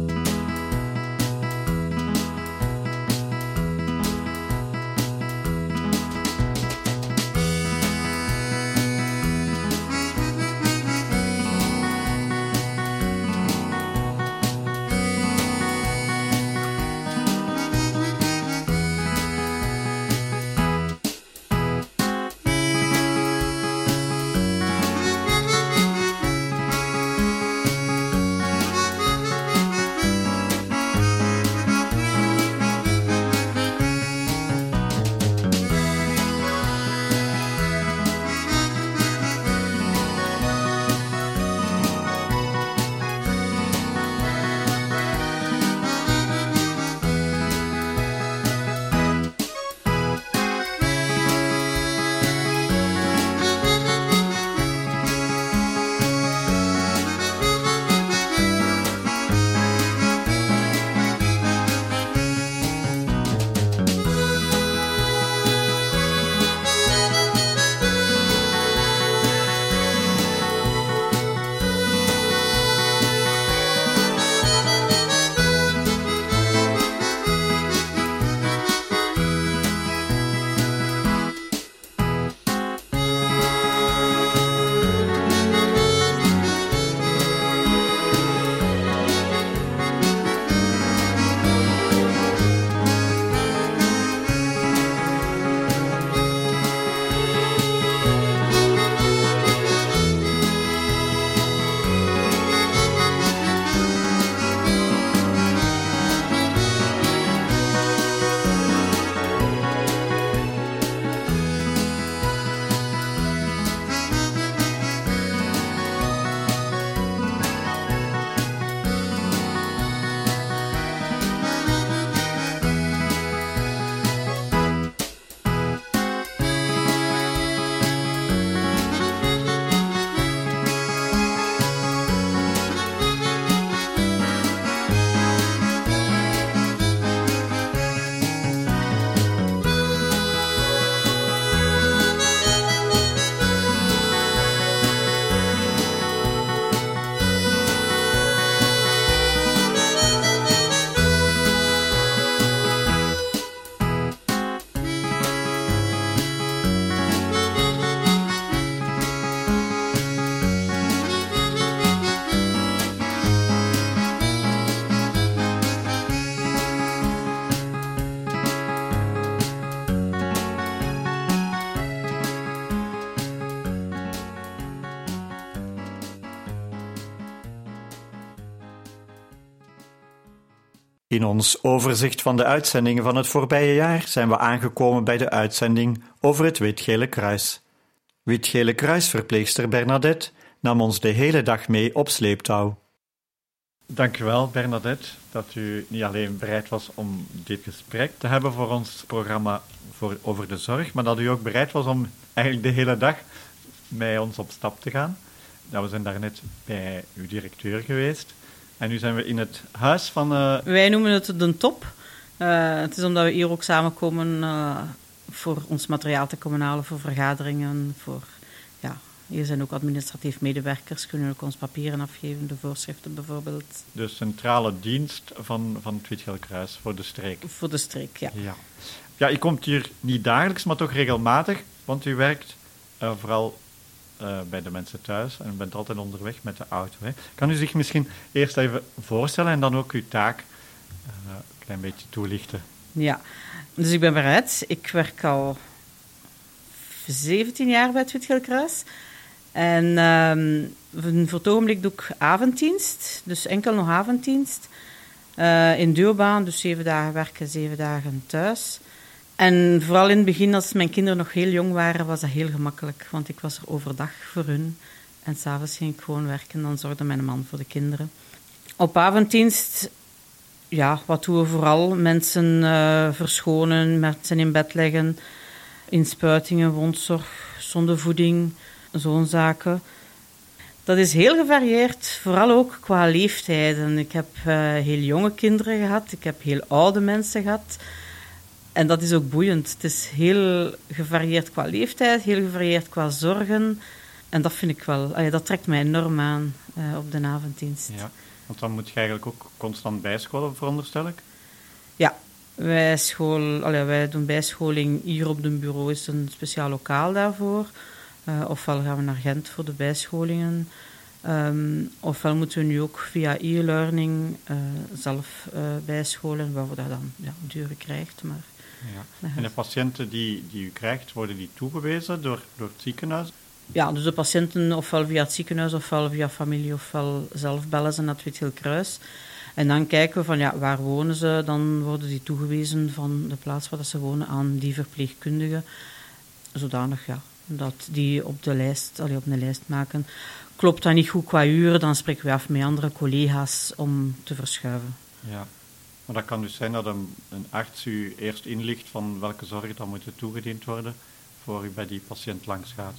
In ons overzicht van de uitzendingen van het voorbije jaar zijn we aangekomen bij de uitzending over het Wit-Gele Kruis. Wit-Gele Kruisverpleegster Bernadette nam ons de hele dag mee op sleeptouw. Dank u wel, Bernadette, dat u niet alleen bereid was om dit gesprek te hebben voor ons programma over de zorg, maar dat u ook bereid was om eigenlijk de hele dag met ons op stap te gaan. Ja, we zijn daarnet bij uw directeur geweest. En nu zijn we in het huis van... Wij noemen het de top. Het is omdat we hier ook samenkomen voor ons materiaal te komen halen, voor vergaderingen. Hier zijn ook administratief medewerkers, kunnen ook ons papieren afgeven, de voorschriften bijvoorbeeld. De centrale dienst van het Wit-Gele Kruis voor de streek. Voor de streek, ja. Ja, u komt hier niet dagelijks, maar toch regelmatig, want u werkt vooral... bij de mensen thuis en u bent altijd onderweg met de auto. Hè. Kan u zich misschien eerst even voorstellen en dan ook uw taak een klein beetje toelichten? Ja, dus ik ben Bernadette. Ik werk al 17 jaar bij het Wit-Gele Kruis. En voor het ogenblik doe ik avonddienst, dus enkel nog avonddienst. In duurbaan, dus 7 dagen werken, 7 dagen thuis. En vooral in het begin, als mijn kinderen nog heel jong waren, was dat heel gemakkelijk. Want ik was er overdag voor hun. En 's avonds ging ik gewoon werken. Dan zorgde mijn man voor de kinderen. Op avonddienst ja, wat doen we vooral? Mensen verschonen, mensen in bed leggen, inspuitingen, wondzorg, zondevoeding, zo'n zaken. Dat is heel gevarieerd, vooral ook qua leeftijden. Ik heb heel jonge kinderen gehad, ik heb heel oude mensen gehad. En dat is ook boeiend. Het is heel gevarieerd qua leeftijd, heel gevarieerd qua zorgen. En dat vind ik wel, dat trekt mij enorm aan op de avonddienst. Ja, want dan moet je eigenlijk ook constant bijscholen, veronderstel ik? Ja, wij doen bijscholing. Hier op het bureau is een speciaal lokaal daarvoor. Ofwel gaan we naar Gent voor de bijscholingen. Ofwel moeten we nu ook via e-learning zelf bijscholen, waar we dat dan duur krijgt. Maar, ja. En de patiënten die u krijgt, worden die toegewezen door het ziekenhuis? Ja, dus de patiënten ofwel via het ziekenhuis, ofwel via familie, ofwel zelf bellen ze naar het Wit-Geel Kruis. En dan kijken we van, waar wonen ze? Dan worden die toegewezen van de plaats waar ze wonen aan die verpleegkundigen. Zodanig, dat die op de lijst maken. Klopt dat niet goed qua uren, dan spreken we af met andere collega's om te verschuiven. Ja, maar dat kan dus zijn dat een arts u eerst inlicht van welke zorg dan moet toegediend worden voor u bij die patiënt langs gaat.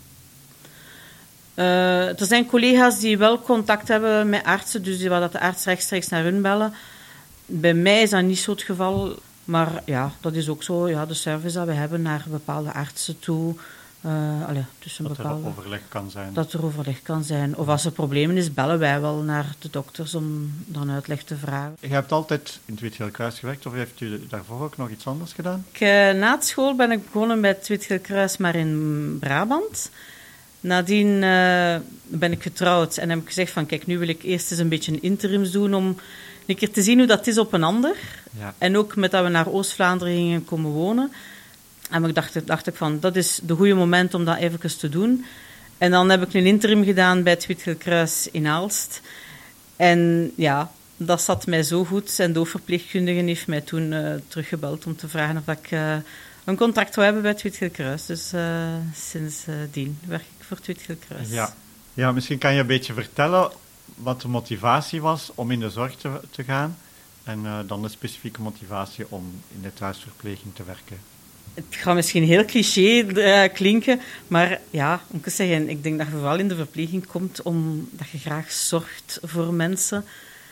Er zijn collega's die wel contact hebben met artsen, dus waar dat de arts rechtstreeks naar hun bellen. Bij mij is dat niet zo het geval, maar ja, dat is ook zo. Ja, de service dat we hebben naar bepaalde artsen toe. Tussen dat er overleg kan zijn. Dat er overleg kan zijn. Of als er problemen is, bellen wij wel naar de dokters om dan uitleg te vragen. Je hebt altijd in het Wit-Geel Kruis gewerkt, of heeft u daarvoor ook nog iets anders gedaan? Na school ben ik begonnen bij het Wit-Geel Kruis, maar in Brabant. Nadien ben ik getrouwd en heb ik gezegd van, kijk, nu wil ik eerst eens een beetje een interims doen om een keer te zien hoe dat is op een ander. Ja. En ook met dat we naar Oost-Vlaanderen gingen komen wonen. En ik dacht ik van, dat is de goede moment om dat even te doen. En dan heb ik een interim gedaan bij het Wit-Geel Kruis in Aalst. En ja, dat zat mij zo goed. En de hoofdverpleegkundige heeft mij toen teruggebeld om te vragen of ik een contract zou hebben bij het Wit-Geel Kruis. Dus sindsdien werk ik voor het Wit-Geel Kruis. Ja, misschien kan je een beetje vertellen wat de motivatie was om in de zorg te gaan. En dan de specifieke motivatie om in de thuisverpleging te werken. Het gaat misschien heel cliché klinken, maar ja, moet ik zeggen, ik denk dat je vooral in de verpleging komt omdat je graag zorgt voor mensen.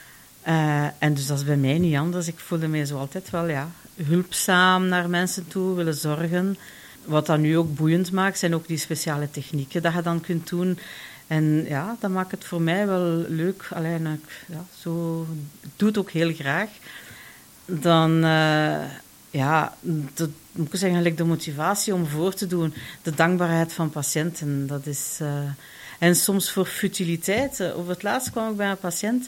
En dus dat is bij mij niet anders. Ik voelde mij zo altijd wel hulpzaam naar mensen toe, willen zorgen. Wat dat nu ook boeiend maakt, zijn ook die speciale technieken dat je dan kunt doen. En ja, dat maakt het voor mij wel leuk. Alleen, zo doe het ook heel graag. Dan... dat moet ik zeggen, de motivatie om voor te doen, de dankbaarheid van patiënten, dat is... en soms voor futiliteiten. Over het laatst kwam ik bij een patiënt,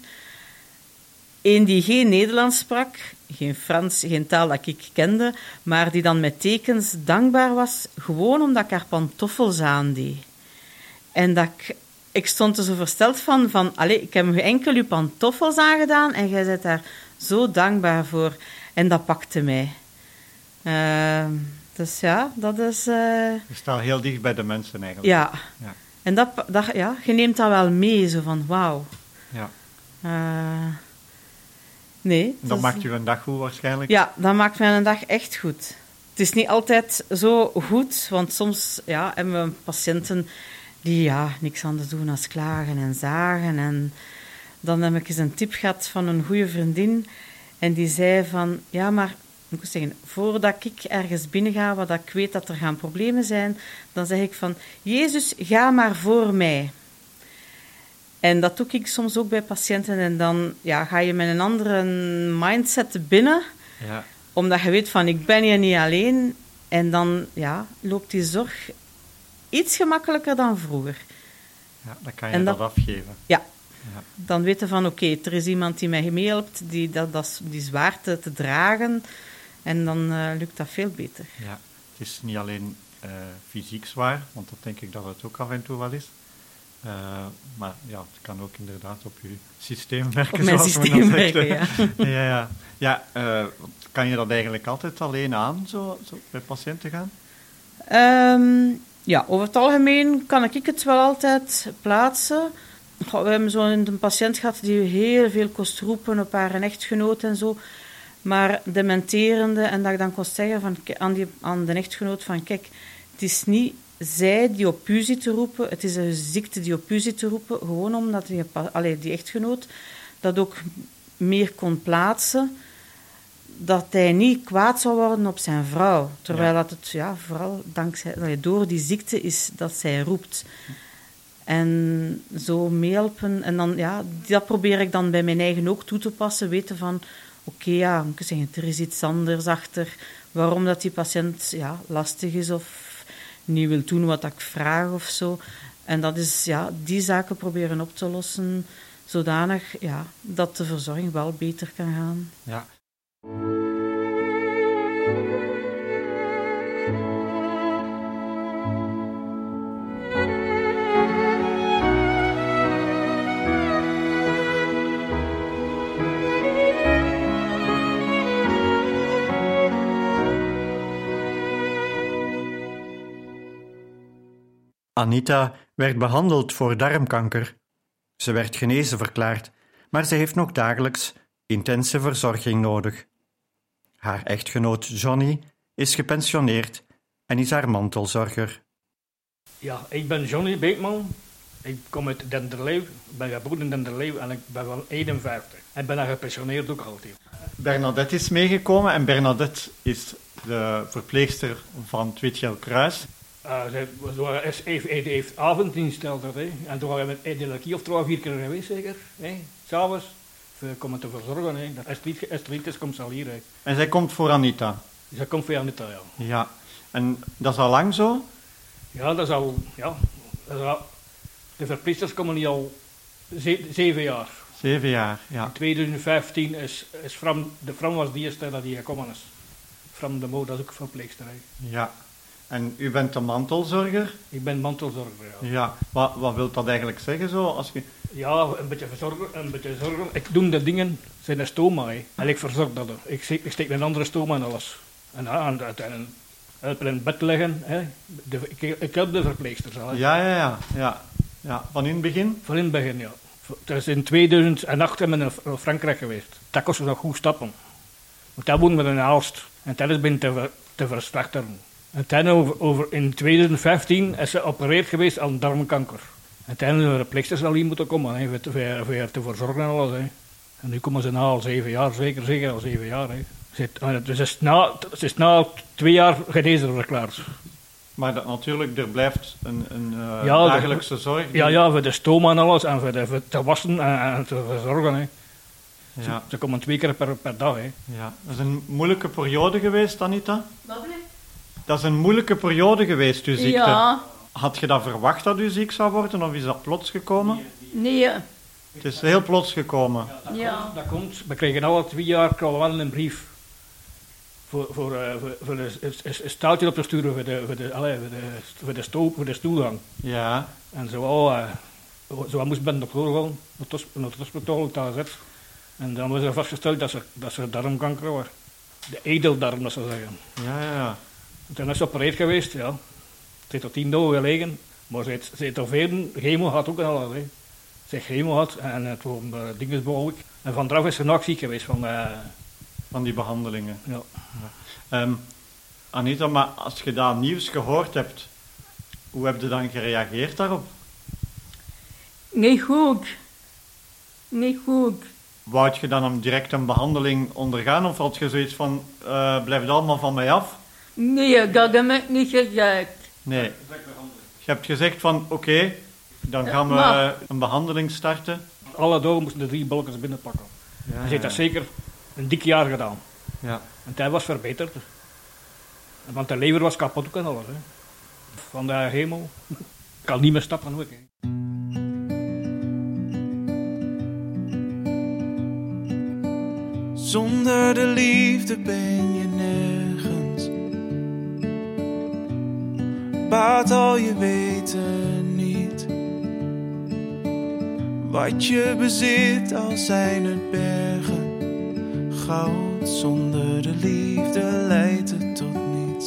een die geen Nederlands sprak, geen Frans, geen taal dat ik kende, maar die dan met tekens dankbaar was, gewoon omdat ik haar pantoffels aandeed. En dat ik stond er zo versteld van ik heb enkel uw pantoffels aangedaan en jij bent daar zo dankbaar voor. En dat pakte mij. Dus ja, dat is... Je staat heel dicht bij de mensen eigenlijk. Ja. En je neemt dat wel mee, zo van wauw. Ja. Nee. Dat maakt u een dag goed waarschijnlijk? Ja, dat maakt mij een dag echt goed. Het is niet altijd zo goed, want soms hebben we patiënten die niks anders doen dan klagen en zagen. En dan heb ik eens een tip gehad van een goede vriendin en die zei van, maar... Ik moet zeggen, voordat ik ergens binnen ga, waar ik weet dat er gaan problemen zijn, dan zeg ik van, Jezus, ga maar voor mij. En dat doe ik soms ook bij patiënten. En dan ga je met een andere mindset binnen, omdat je weet van, ik ben hier niet alleen. En dan loopt die zorg iets gemakkelijker dan vroeger. Ja, dan kan je dat afgeven. Ja. Dan weten van, oké, er is iemand die mij meehelpt, die zwaarte te dragen. En dan lukt dat veel beter. Ja, het is niet alleen fysiek zwaar, want dat denk ik dat het ook af en toe wel is. Maar het kan ook inderdaad op je systeem werken. Op mijn systeem werken, ja. Kan je dat eigenlijk altijd alleen aan, zo bij patiënten gaan? Over het algemeen kan ik het wel altijd plaatsen. We hebben zo'n patiënt gehad die heel veel kost roepen op haar echtgenoot en zo. maar dementerende. En dat ik dan kon zeggen aan de echtgenoot van, kijk, het is niet zij die op u zit te roepen, het is een ziekte die op u zit te roepen, gewoon omdat die echtgenoot dat ook meer kon plaatsen, dat hij niet kwaad zou worden op zijn vrouw. Terwijl dat het vooral door die ziekte is dat zij roept. En zo meehelpen. En dan, dat probeer ik dan bij mijn eigen ook toe te passen. Weten van, oké, moet ik zeggen, er is iets anders achter. Waarom dat die patiënt lastig is of niet wil doen wat ik vraag of zo. En dat is, die zaken proberen op te lossen, zodanig dat de verzorging wel beter kan gaan. Ja. Anita werd behandeld voor darmkanker. Ze werd genezen verklaard, maar ze heeft nog dagelijks intense verzorging nodig. Haar echtgenoot Johnny is gepensioneerd en is haar mantelzorger. Ja, ik ben Johnny Beekman. Ik kom uit Denderleeuw. Ik ben geboren in Denderleeuw en ik ben van 51. En ben daar gepensioneerd ook altijd. Bernadette is meegekomen en Bernadette is de verpleegster van het Wit-Geel Kruis. Ze heeft avonddienst altijd. En toen waren we in de of 3 of 4 keer geweest, zeker. S'avonds. Voor komen te verzorgen. Als het niet is, komt ze al hier. En zij komt voor Anita? Zij komt voor Anita, ja. Ja. En dat is al lang zo? Ja, dat is al... De verpleegsters komen nu al 7 jaar. 7 jaar, ja. In 2015 is de Fram was de eerste dat die gekomen is. Fram de Mo, dat is ook verpleegster. Ja. En u bent de mantelzorger? Ik ben mantelzorger, ja. Ja. Wat wil dat eigenlijk zeggen zo? Als je... Ja, een beetje zorgen. Ik doe de dingen, zijn een stoma, en ik verzorg dat. Ik steek een andere stoma en alles. En help in het bed leggen. Ik help de verpleegsters al. Ja. Van in het begin? Van in het begin, ja. Het is in 2008 ben ik naar Frankrijk geweest. Dat kostte nog goed stappen. Want daar woonden we in Aalst. En tijdens ben ik te verslechteren. En toen in 2015 is ze geopereerd geweest aan darmkanker. En toen hebben de verpleegsters al hier moeten komen, voor te verzorgen en alles. En nu komen ze na al 7 jaar, zeker al 7 jaar. Dus het is na 2 jaar genezen verklaard. Maar dat, natuurlijk, er blijft een dagelijkse zorg. Ja, voor de stoma en alles, en voor te wassen en te verzorgen. Ja. Ze komen 2 keer per dag. Ja. Dat is een moeilijke periode geweest, Anita? Wat blijft? Dat is een moeilijke periode geweest, uw ziekte. Ja. Had je dat verwacht dat u ziek zou worden, of is dat plots gekomen? Nee. Het is heel plots gekomen. Ja, dat komt. We kregen alle 2 jaar wel een brief voor een staaltje op te sturen voor de stoelgang. Ja. En zo moest bij de dokter gaan, naar het hospitaal, het AZ. En dan was er vastgesteld dat ze darmkanker was. De edeldarm, dat ze zeggen. Ja. En toen is ze opereerd geweest, ja. Ze heeft tot 10 dagen gelegen, maar ze heeft al veel chemo gehad ook en alles. Ze heeft chemo gehad en het waren dingen behoorlijk. En vanaf is ze nog ziek geweest van die behandelingen. Ja. Anita, maar als je dat nieuws gehoord hebt, hoe heb je dan gereageerd daarop? Niet goed. Wou je dan direct een behandeling ondergaan, of had je zoiets van, blijf het allemaal van mij af? Nee, dat heb ik niet gezegd. Nee. Je hebt gezegd van, oké, dan gaan we een behandeling starten. Alle dagen moesten de 3 balkjes binnenpakken. Ze heeft dat zeker een dik jaar gedaan. Ja. En hij was verbeterd. Want de lever was kapot ook en alles. Van de chemo. Ik kan niet meer stappen ook. Zonder de liefde ben je nergens. Baat al je weten niet. Wat je bezit, al zijn het bergen. Goud zonder de liefde leidt het tot niets.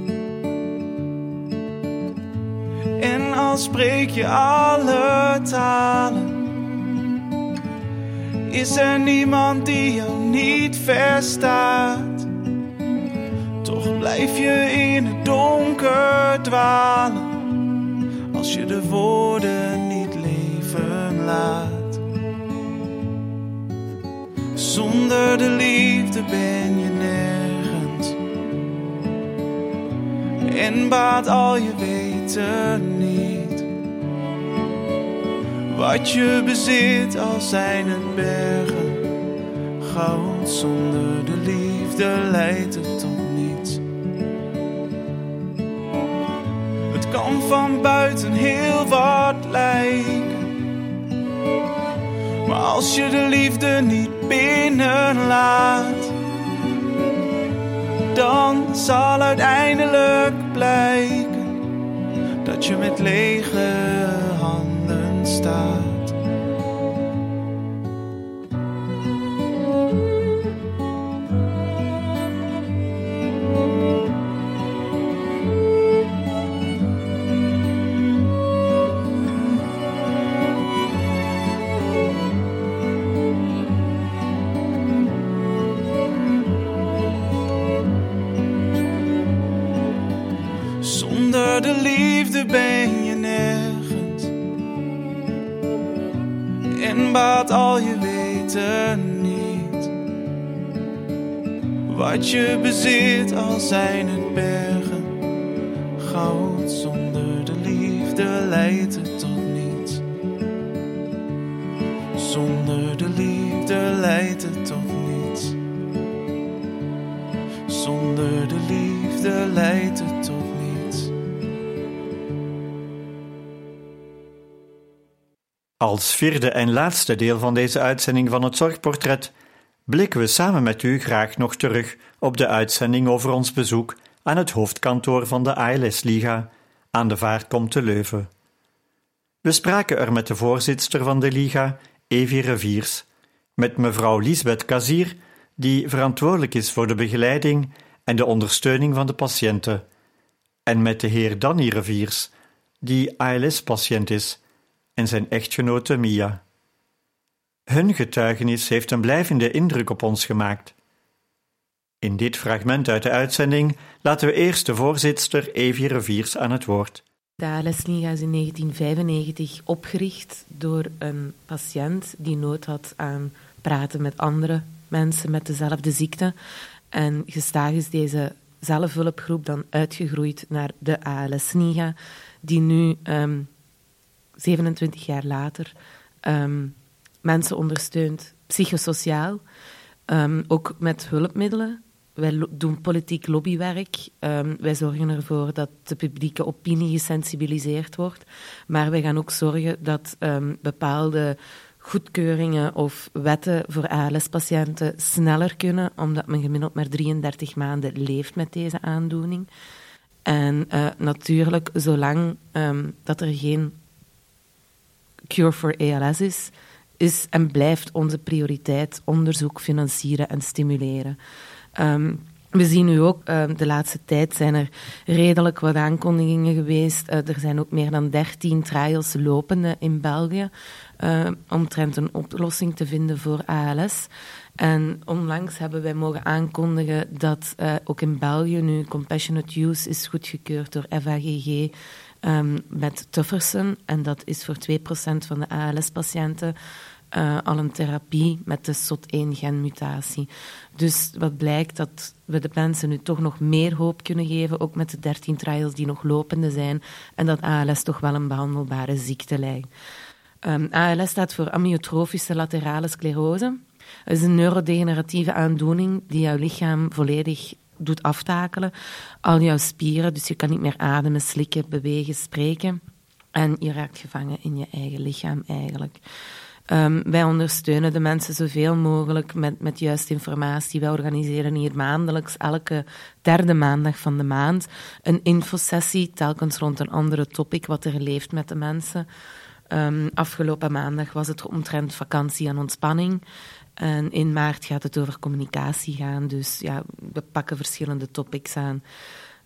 En al spreek je alle talen, is er niemand die jou niet verstaat. Toch blijf je in het donker dwalen, als je de woorden niet leven laat. Zonder de liefde ben je nergens, en baat al je weten niet. Wat je bezit, al zijn het bergen, goud. Zonder de liefde leidt het tot niets. Het kan van buiten heel wat lijken, maar als je de liefde niet binnenlaat, dan zal uiteindelijk blijken dat je met lege handen staat. Zonder de liefde ben je nergens, en baat al je weten niet. Wat je bezit, al zijn het bergen, goud. Zonder de liefde leidt het tot niets. Zonder de liefde leidt het tot niets. Zonder de liefde leidt het tot niets. Als vierde en laatste deel van deze uitzending van het Zorgportret blikken we samen met u graag nog terug op de uitzending over ons bezoek aan het hoofdkantoor van de ALS-Liga aan de Vaartkom te Leuven. We spraken er met de voorzitster van de Liga, Evie Reviers, met mevrouw Lisbeth Kazier, die verantwoordelijk is voor de begeleiding en de ondersteuning van de patiënten, en met de heer Danny Reviers, die ALS-patiënt is, en zijn echtgenote Mia. Hun getuigenis heeft een blijvende indruk op ons gemaakt. In dit fragment uit de uitzending laten we eerst de voorzitster Evie Reviers aan het woord. De ALS-Liga is in 1995 opgericht door een patiënt die nood had aan praten met andere mensen met dezelfde ziekte. En gestaag is deze zelfhulpgroep dan uitgegroeid naar de ALS-Liga, die nu 27 jaar later mensen ondersteunt, psychosociaal, ook met hulpmiddelen. Wij doen politiek lobbywerk. Wij zorgen ervoor dat de publieke opinie gesensibiliseerd wordt. Maar wij gaan ook zorgen dat bepaalde goedkeuringen of wetten voor ALS-patiënten sneller kunnen, omdat men gemiddeld maar 33 maanden leeft met deze aandoening. En natuurlijk, zolang dat er geen cure for ALS is en blijft onze prioriteit onderzoek financieren en stimuleren. We zien nu ook, de laatste tijd zijn er redelijk wat aankondigingen geweest. Er zijn ook meer dan 13 trials lopende in België omtrent een oplossing te vinden voor ALS. En onlangs hebben wij mogen aankondigen dat ook in België nu compassionate use is goedgekeurd door FAGG met Tufferson. En dat is voor 2% van de ALS-patiënten al een therapie met de SOT1-genmutatie. Dus wat blijkt, dat we de mensen nu toch nog meer hoop kunnen geven, ook met de 13 trials die nog lopende zijn, en dat ALS toch wel een behandelbare ziekte lijkt. ALS staat voor amyotrofische laterale sclerose. Het is een neurodegeneratieve aandoening die jouw lichaam volledig doet aftakelen. Al jouw spieren, dus je kan niet meer ademen, slikken, bewegen, spreken. En je raakt gevangen in je eigen lichaam eigenlijk. Wij ondersteunen de mensen zoveel mogelijk met juiste informatie. Wij organiseren hier maandelijks, elke derde maandag van de maand, een infosessie, telkens rond een andere topic, wat er leeft met de mensen. Afgelopen maandag was het omtrent vakantie en ontspanning. En in maart gaat het over communicatie gaan. Dus ja, we pakken verschillende topics aan.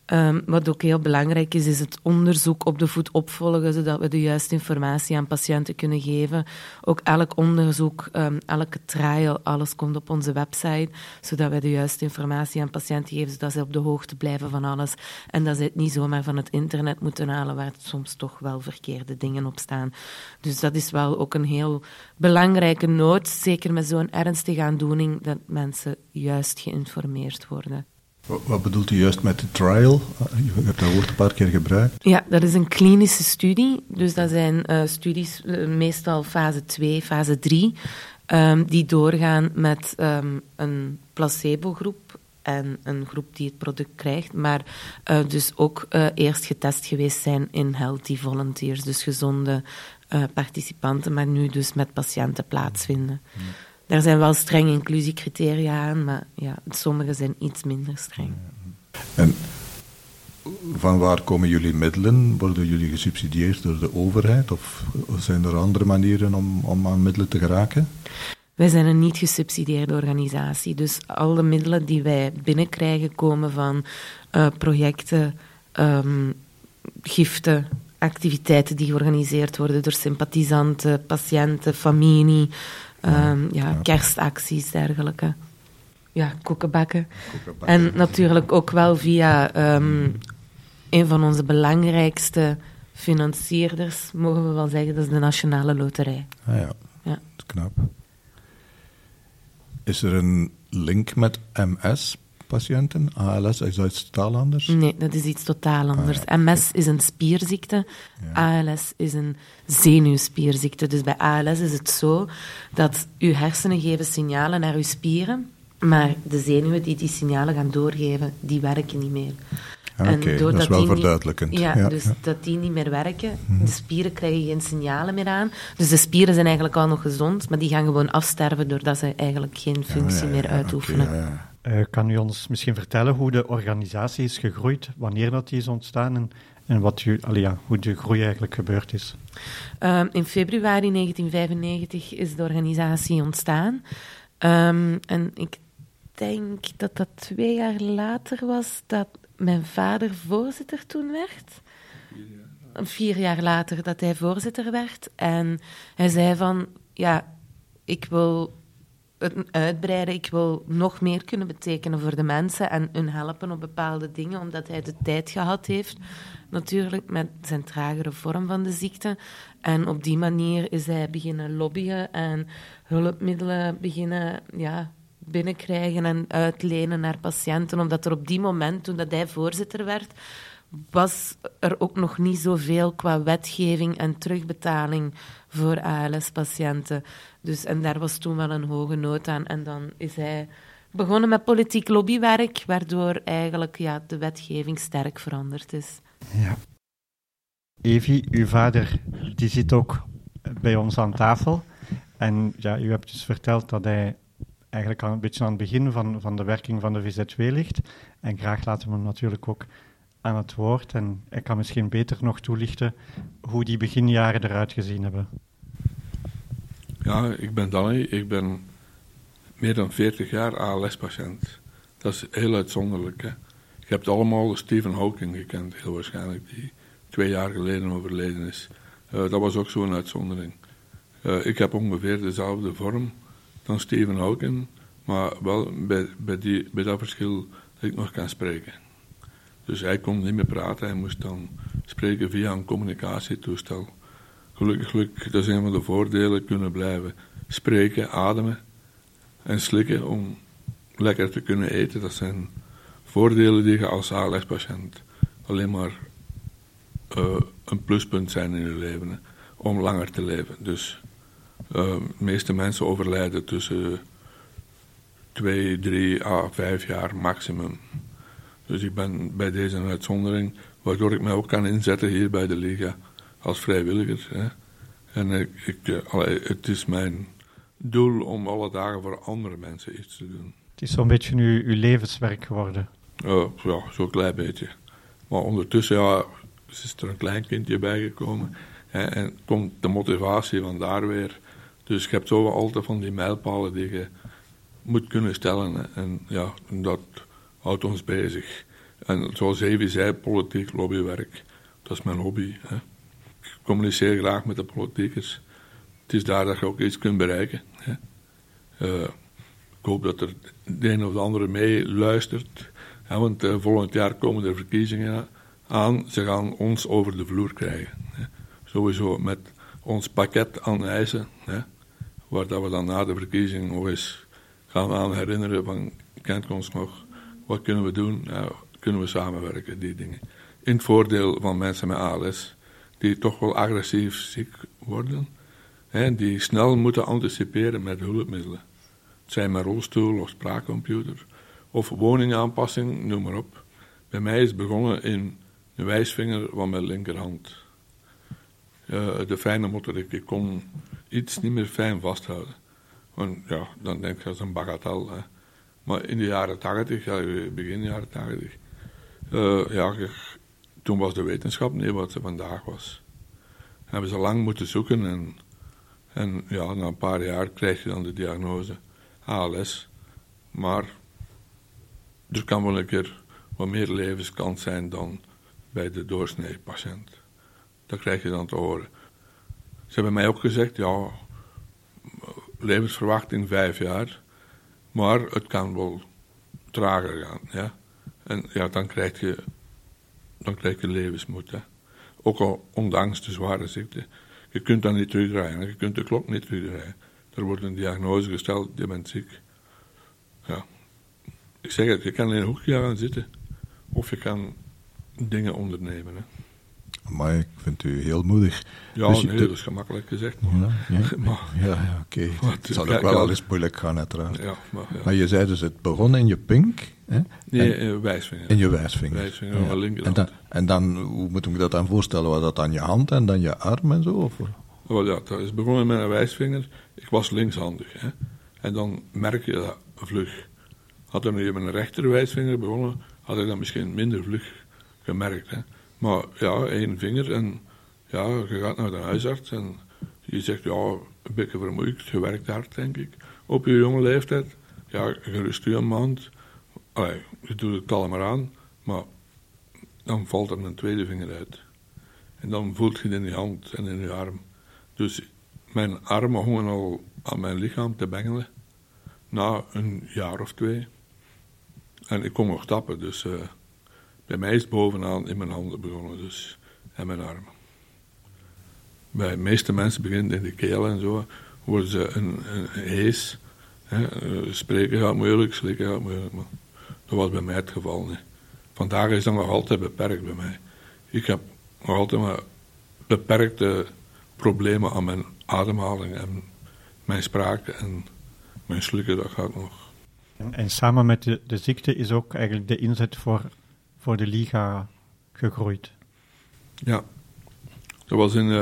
Wat ook heel belangrijk is het onderzoek op de voet opvolgen, zodat we de juiste informatie aan patiënten kunnen geven. Ook elk onderzoek, elke trial, alles komt op onze website, zodat we de juiste informatie aan patiënten geven, zodat ze op de hoogte blijven van alles. En dat ze het niet zomaar van het internet moeten halen, waar soms toch wel verkeerde dingen op staan. Dus dat is wel ook een heel belangrijke noot, zeker met zo'n ernstige aandoening, dat mensen juist geïnformeerd worden. Wat bedoelt u juist met de trial? Je hebt dat woord een paar keer gebruikt. Ja, dat is een klinische studie. Dus dat zijn studies, meestal fase 2, fase 3, die doorgaan met een placebo-groep en een groep die het product krijgt, maar dus ook eerst getest geweest zijn in healthy volunteers, dus gezonde participanten, maar nu dus met patiënten plaatsvinden. Daar zijn wel strenge inclusiecriteria aan, maar ja, sommige zijn iets minder streng. En van waar komen jullie middelen? Worden jullie gesubsidieerd door de overheid? Of zijn er andere manieren om aan middelen te geraken? Wij zijn een niet gesubsidieerde organisatie, dus alle middelen die wij binnenkrijgen komen van projecten, giften, activiteiten die georganiseerd worden door sympathisanten, patiënten, familie, kerstacties, dergelijke. Ja, koekenbakken. En natuurlijk ook wel via een van onze belangrijkste financierders, mogen we wel zeggen, dat is de Nationale Loterij. Ah ja, dat is knap. Is er een link met MS-patiënten? ALS, is dat iets totaal anders? Nee, dat is iets totaal anders. MS is een spierziekte, ALS is een zenuwspierziekte. Dus bij ALS is het zo dat uw hersenen geven signalen naar uw spieren, maar de zenuwen die die signalen gaan doorgeven, die werken niet meer. Oké, dat is wel verduidelijkend. Dus dat die niet meer werken, de spieren krijgen geen signalen meer aan. Dus de spieren zijn eigenlijk al nog gezond, maar die gaan gewoon afsterven doordat ze eigenlijk geen functie meer uitoefenen. Kan u ons misschien vertellen hoe de organisatie is gegroeid, wanneer dat die is ontstaan en wat hoe de groei eigenlijk gebeurd is? In februari 1995 is de organisatie ontstaan. En ik denk dat dat 2 jaar later was dat mijn vader voorzitter toen werd. 4 jaar later dat hij voorzitter werd. En hij zei van, ik wil het uitbreiden, ik wil nog meer kunnen betekenen voor de mensen en hun helpen op bepaalde dingen, omdat hij de tijd gehad heeft, natuurlijk, met zijn tragere vorm van de ziekte. En op die manier is hij beginnen lobbyen en hulpmiddelen beginnen, binnenkrijgen en uitlenen naar patiënten, omdat er op die moment, toen dat hij voorzitter werd, was er ook nog niet zoveel qua wetgeving en terugbetaling voor ALS-patiënten. En daar was toen wel een hoge nood aan. En dan is hij begonnen met politiek lobbywerk, waardoor eigenlijk de wetgeving sterk veranderd is. Ja. Evie, uw vader, die zit ook bij ons aan tafel. En u hebt dus verteld dat hij eigenlijk al een beetje aan het begin van de werking van de VZW ligt. En graag laten we hem natuurlijk ook aan het woord. En hij kan misschien beter nog toelichten hoe die beginjaren eruit gezien hebben. Ja, ik ben Danny. Ik ben meer dan 40 jaar ALS-patiënt. Dat is heel uitzonderlijk. Hè? Je hebt allemaal Stephen Hawking gekend, heel waarschijnlijk, die 2 jaar geleden overleden is. Dat was ook zo'n uitzondering. Ik heb ongeveer dezelfde vorm dan Stephen Hawking, maar wel bij dat verschil dat ik nog kan spreken. Dus hij kon niet meer praten, hij moest dan spreken via een communicatietoestel. Gelukkig, dat is een van de voordelen, kunnen blijven spreken, ademen en slikken om lekker te kunnen eten. Dat zijn voordelen die je als ALS-patiënt alleen maar een pluspunt zijn in je leven, hè, om langer te leven. Dus de meeste mensen overlijden tussen 2, 3 à 5 jaar maximum. Dus ik ben bij deze een uitzondering, waardoor ik mij ook kan inzetten hier bij de Liga als vrijwilliger. Hè. En het is mijn doel om alle dagen voor andere mensen iets te doen. Het is zo'n beetje uw levenswerk geworden. Ja, zo'n klein beetje. Maar ondertussen is er een klein kindje bijgekomen. En komt de motivatie van daar weer. Dus je hebt zo altijd van die mijlpalen die je moet kunnen stellen. Hè. En dat houdt ons bezig. En zoals Evi zei, politiek lobbywerk, dat is mijn hobby. Hè. Ik communiceer graag met de politiekers. Het is daar dat je ook iets kunt bereiken. Hè. Ik hoop dat er de een of de andere mee luistert. Ja, want volgend jaar komen er verkiezingen aan. Ze gaan ons over de vloer krijgen. Hè. Sowieso met ons pakket aan eisen. Hè. Waar dat we dan na de verkiezingen nog eens gaan aan herinneren van, kent ons nog, wat kunnen we doen? Ja, kunnen we samenwerken, die dingen. In het voordeel van mensen met ALS, die toch wel agressief ziek worden, hè, die snel moeten anticiperen met hulpmiddelen. Het zijn met rolstoel of spraakcomputer, of woningaanpassing, noem maar op. Bij mij is het begonnen in een wijsvinger van mijn linkerhand. De fijne motor, ik kon iets niet meer fijn vasthouden. Want ja, dan denk je dat is een bagatel. Hè. Maar in de jaren 80, begin jaren 80, toen was de wetenschap niet wat ze vandaag was. Hebben ze lang moeten zoeken en ja, na een paar jaar krijg je dan de diagnose ALS. Maar er kan wel een keer wat meer levenskans zijn dan bij de doorsnee patiënt. Dat krijg je dan te horen. Ze hebben mij ook gezegd, ja, levensverwachting 5 jaar, maar het kan wel trager gaan. Ja? En ja, dan krijg je levensmoed. Hè? Ook al ondanks de zware ziekte. Je kunt dat niet terugdraaien, je kunt de klok niet terugdraaien. Er wordt een diagnose gesteld, je bent ziek. Ja. Ik zeg het, je kan in een hoekje gaan zitten, of je kan dingen ondernemen. Hè? Maar ik vind u heel moedig. Ja, dus nee, dat is gemakkelijk gezegd. Ja, oké. Het zal ook wel eens moeilijk gaan, uiteraard. Ja, maar je zei dus, het begon in je pink. Hè? Nee, wijsvinger. In je wijsvinger. Wijsvinger aan mijn linkerhand. En dan, hoe moet ik me dat dan voorstellen? Was dat aan je hand en dan je arm en zo? Of? Oh, ja, dat is begonnen met een wijsvinger. Ik was linkshandig. Hè? En dan merk je dat vlug. Had ik nu met een rechterwijsvinger begonnen, had ik dat misschien minder vlug gemerkt. Hè? Maar ja, 1 vinger en ja, je gaat naar de huisarts en je zegt, ja, een beetje vermoeid, je werkt hard, denk ik. Op je jonge leeftijd, ja, gerust u een maand. Allee, je doet het allemaal aan, maar dan valt er een 2e vinger uit. En dan voelt je het in je hand en in je arm. Dus mijn armen hongen al aan mijn lichaam te bengelen. Na een jaar of 2. En ik kon nog stappen, dus bij mij is het bovenaan in mijn handen begonnen, dus, en mijn armen. Bij de meeste mensen begint in de keel en zo, worden ze een hees. Hè. Spreken gaat moeilijk, slikken gaat moeilijk, maar dat was bij mij het geval niet. Vandaag is dat nog altijd beperkt bij mij. Ik heb nog altijd maar beperkte problemen aan mijn ademhaling en mijn spraak en mijn slikken, dat gaat nog. En samen met de ziekte is ook eigenlijk de inzet voor de Liga gegroeid. Ja, dat was in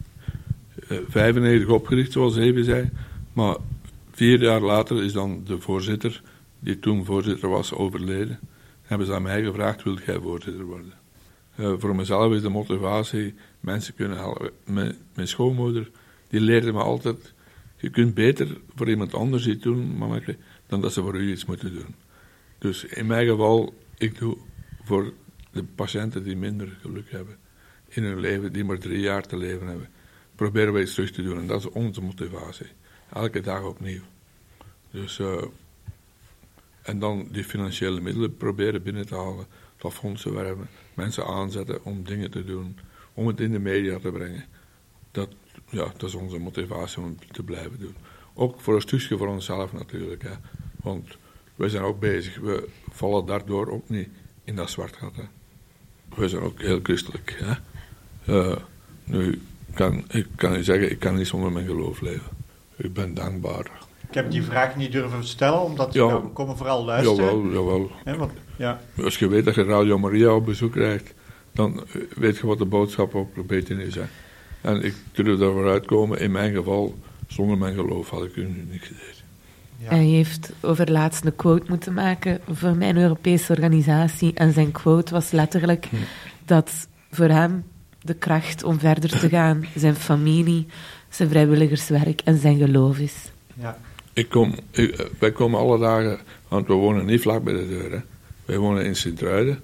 1995 opgericht, zoals Evi zei. Maar 4 jaar later is dan de voorzitter, die toen voorzitter was, overleden. Hebben ze aan mij gevraagd, wil jij voorzitter worden? Voor mezelf is de motivatie, mensen kunnen helpen. Mijn schoonmoeder, die leerde me altijd, je kunt beter voor iemand anders iets doen, manneke, dan dat ze voor u iets moeten doen. Dus in mijn geval, ik doe voor de patiënten die minder geluk hebben in hun leven, die maar 3 jaar te leven hebben, proberen we iets terug te doen. En dat is onze motivatie. Elke dag opnieuw. Dus, en dan die financiële middelen proberen binnen te halen, tot fondsen werven, mensen aanzetten om dingen te doen, om het in de media te brengen. Dat is onze motivatie om het te blijven doen. Ook voor een stukje voor onszelf natuurlijk. Hè. Want wij zijn ook bezig. We vallen daardoor ook niet in dat zwart gat. Hè. We zijn ook heel christelijk. Hè. Nu kan u zeggen, ik kan niet zonder mijn geloof leven. Ik ben dankbaar. Ik heb die vraag niet durven stellen, omdat we komen vooral luisteren. Jawel. Ja. Als je weet dat je Radio Maria op bezoek krijgt, dan weet je wat de boodschap ook een beetje is. Hè. En ik durf daarvoor uitkomen. In mijn geval, zonder mijn geloof had ik u niet gedaan. Ja. Hij heeft overlaatst een quote moeten maken voor mijn Europese organisatie. En zijn quote was letterlijk dat voor hem de kracht om verder te gaan zijn familie, zijn vrijwilligerswerk en zijn geloof is. Ja. Wij komen alle dagen, want we wonen niet vlak bij de deur. Hè. Wij wonen in Sint-Truiden.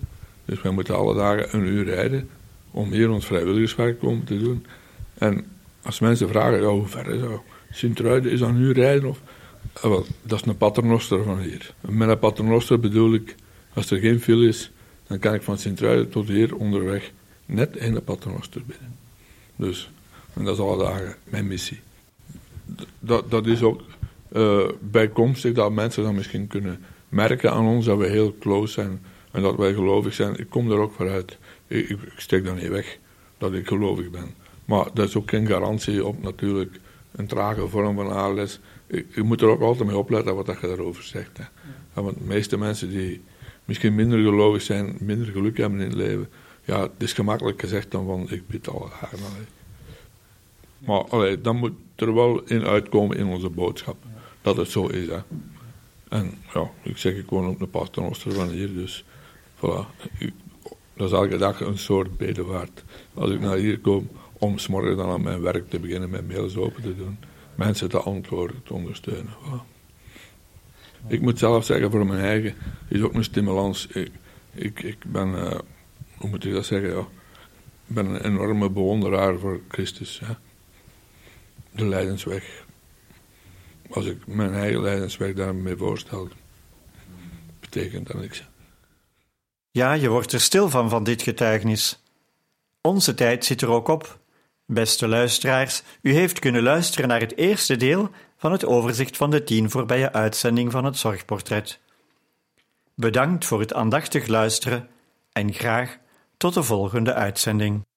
Dus wij moeten alle dagen 1 uur rijden om hier ons vrijwilligerswerk komen te doen. En als mensen vragen, hoe ver is dat? Sint-Truiden, is dat 1 uur rijden? Wel, dat is een paternoster van hier. Met een paternoster bedoel ik, als er geen file is, dan kan ik van Sint-Truiden tot hier onderweg net in de paternoster binnen. Dus, en dat is alle dagen mijn missie. Dat is ook bijkomstig dat mensen dan misschien kunnen merken aan ons dat we heel close zijn en dat wij gelovig zijn. Ik kom er ook vooruit. Ik steek dat niet weg, dat ik gelovig ben. Maar dat is ook geen garantie op natuurlijk een trage vorm van ALS. Je moet er ook altijd mee opletten wat je daarover zegt. Hè. Ja, want de meeste mensen die misschien minder gelovig zijn, minder geluk hebben in het leven, ja, het is gemakkelijk gezegd dan van ik bid alle dagen. Maar dan moet er wel in uitkomen in onze boodschap, dat het zo is. Hè. En ja, ik zeg, ik woon op de paternoster van hier, dus voilà. Dat is elke dag een soort bedevaart. Als ik naar hier kom, om 's morgens dan aan mijn werk te beginnen, mijn mails open te doen, mensen te antwoorden, te ondersteunen. Voilà. Ik moet zelf zeggen, voor mijn eigen, is ook een stimulans. Ik ben, hoe moet ik dat zeggen, ja, ik ben een enorme bewonderaar voor Christus. Hè. De lijdensweg. Als ik mijn eigen lijdensweg daarmee voorstel, betekent dat niks. Ja, je wordt er stil van dit getuigenis. Onze tijd zit er ook op. Beste luisteraars, u heeft kunnen luisteren naar het eerste deel van het overzicht van de 10 voorbije uitzending van het Zorgportret. Bedankt voor het aandachtig luisteren en graag tot de volgende uitzending.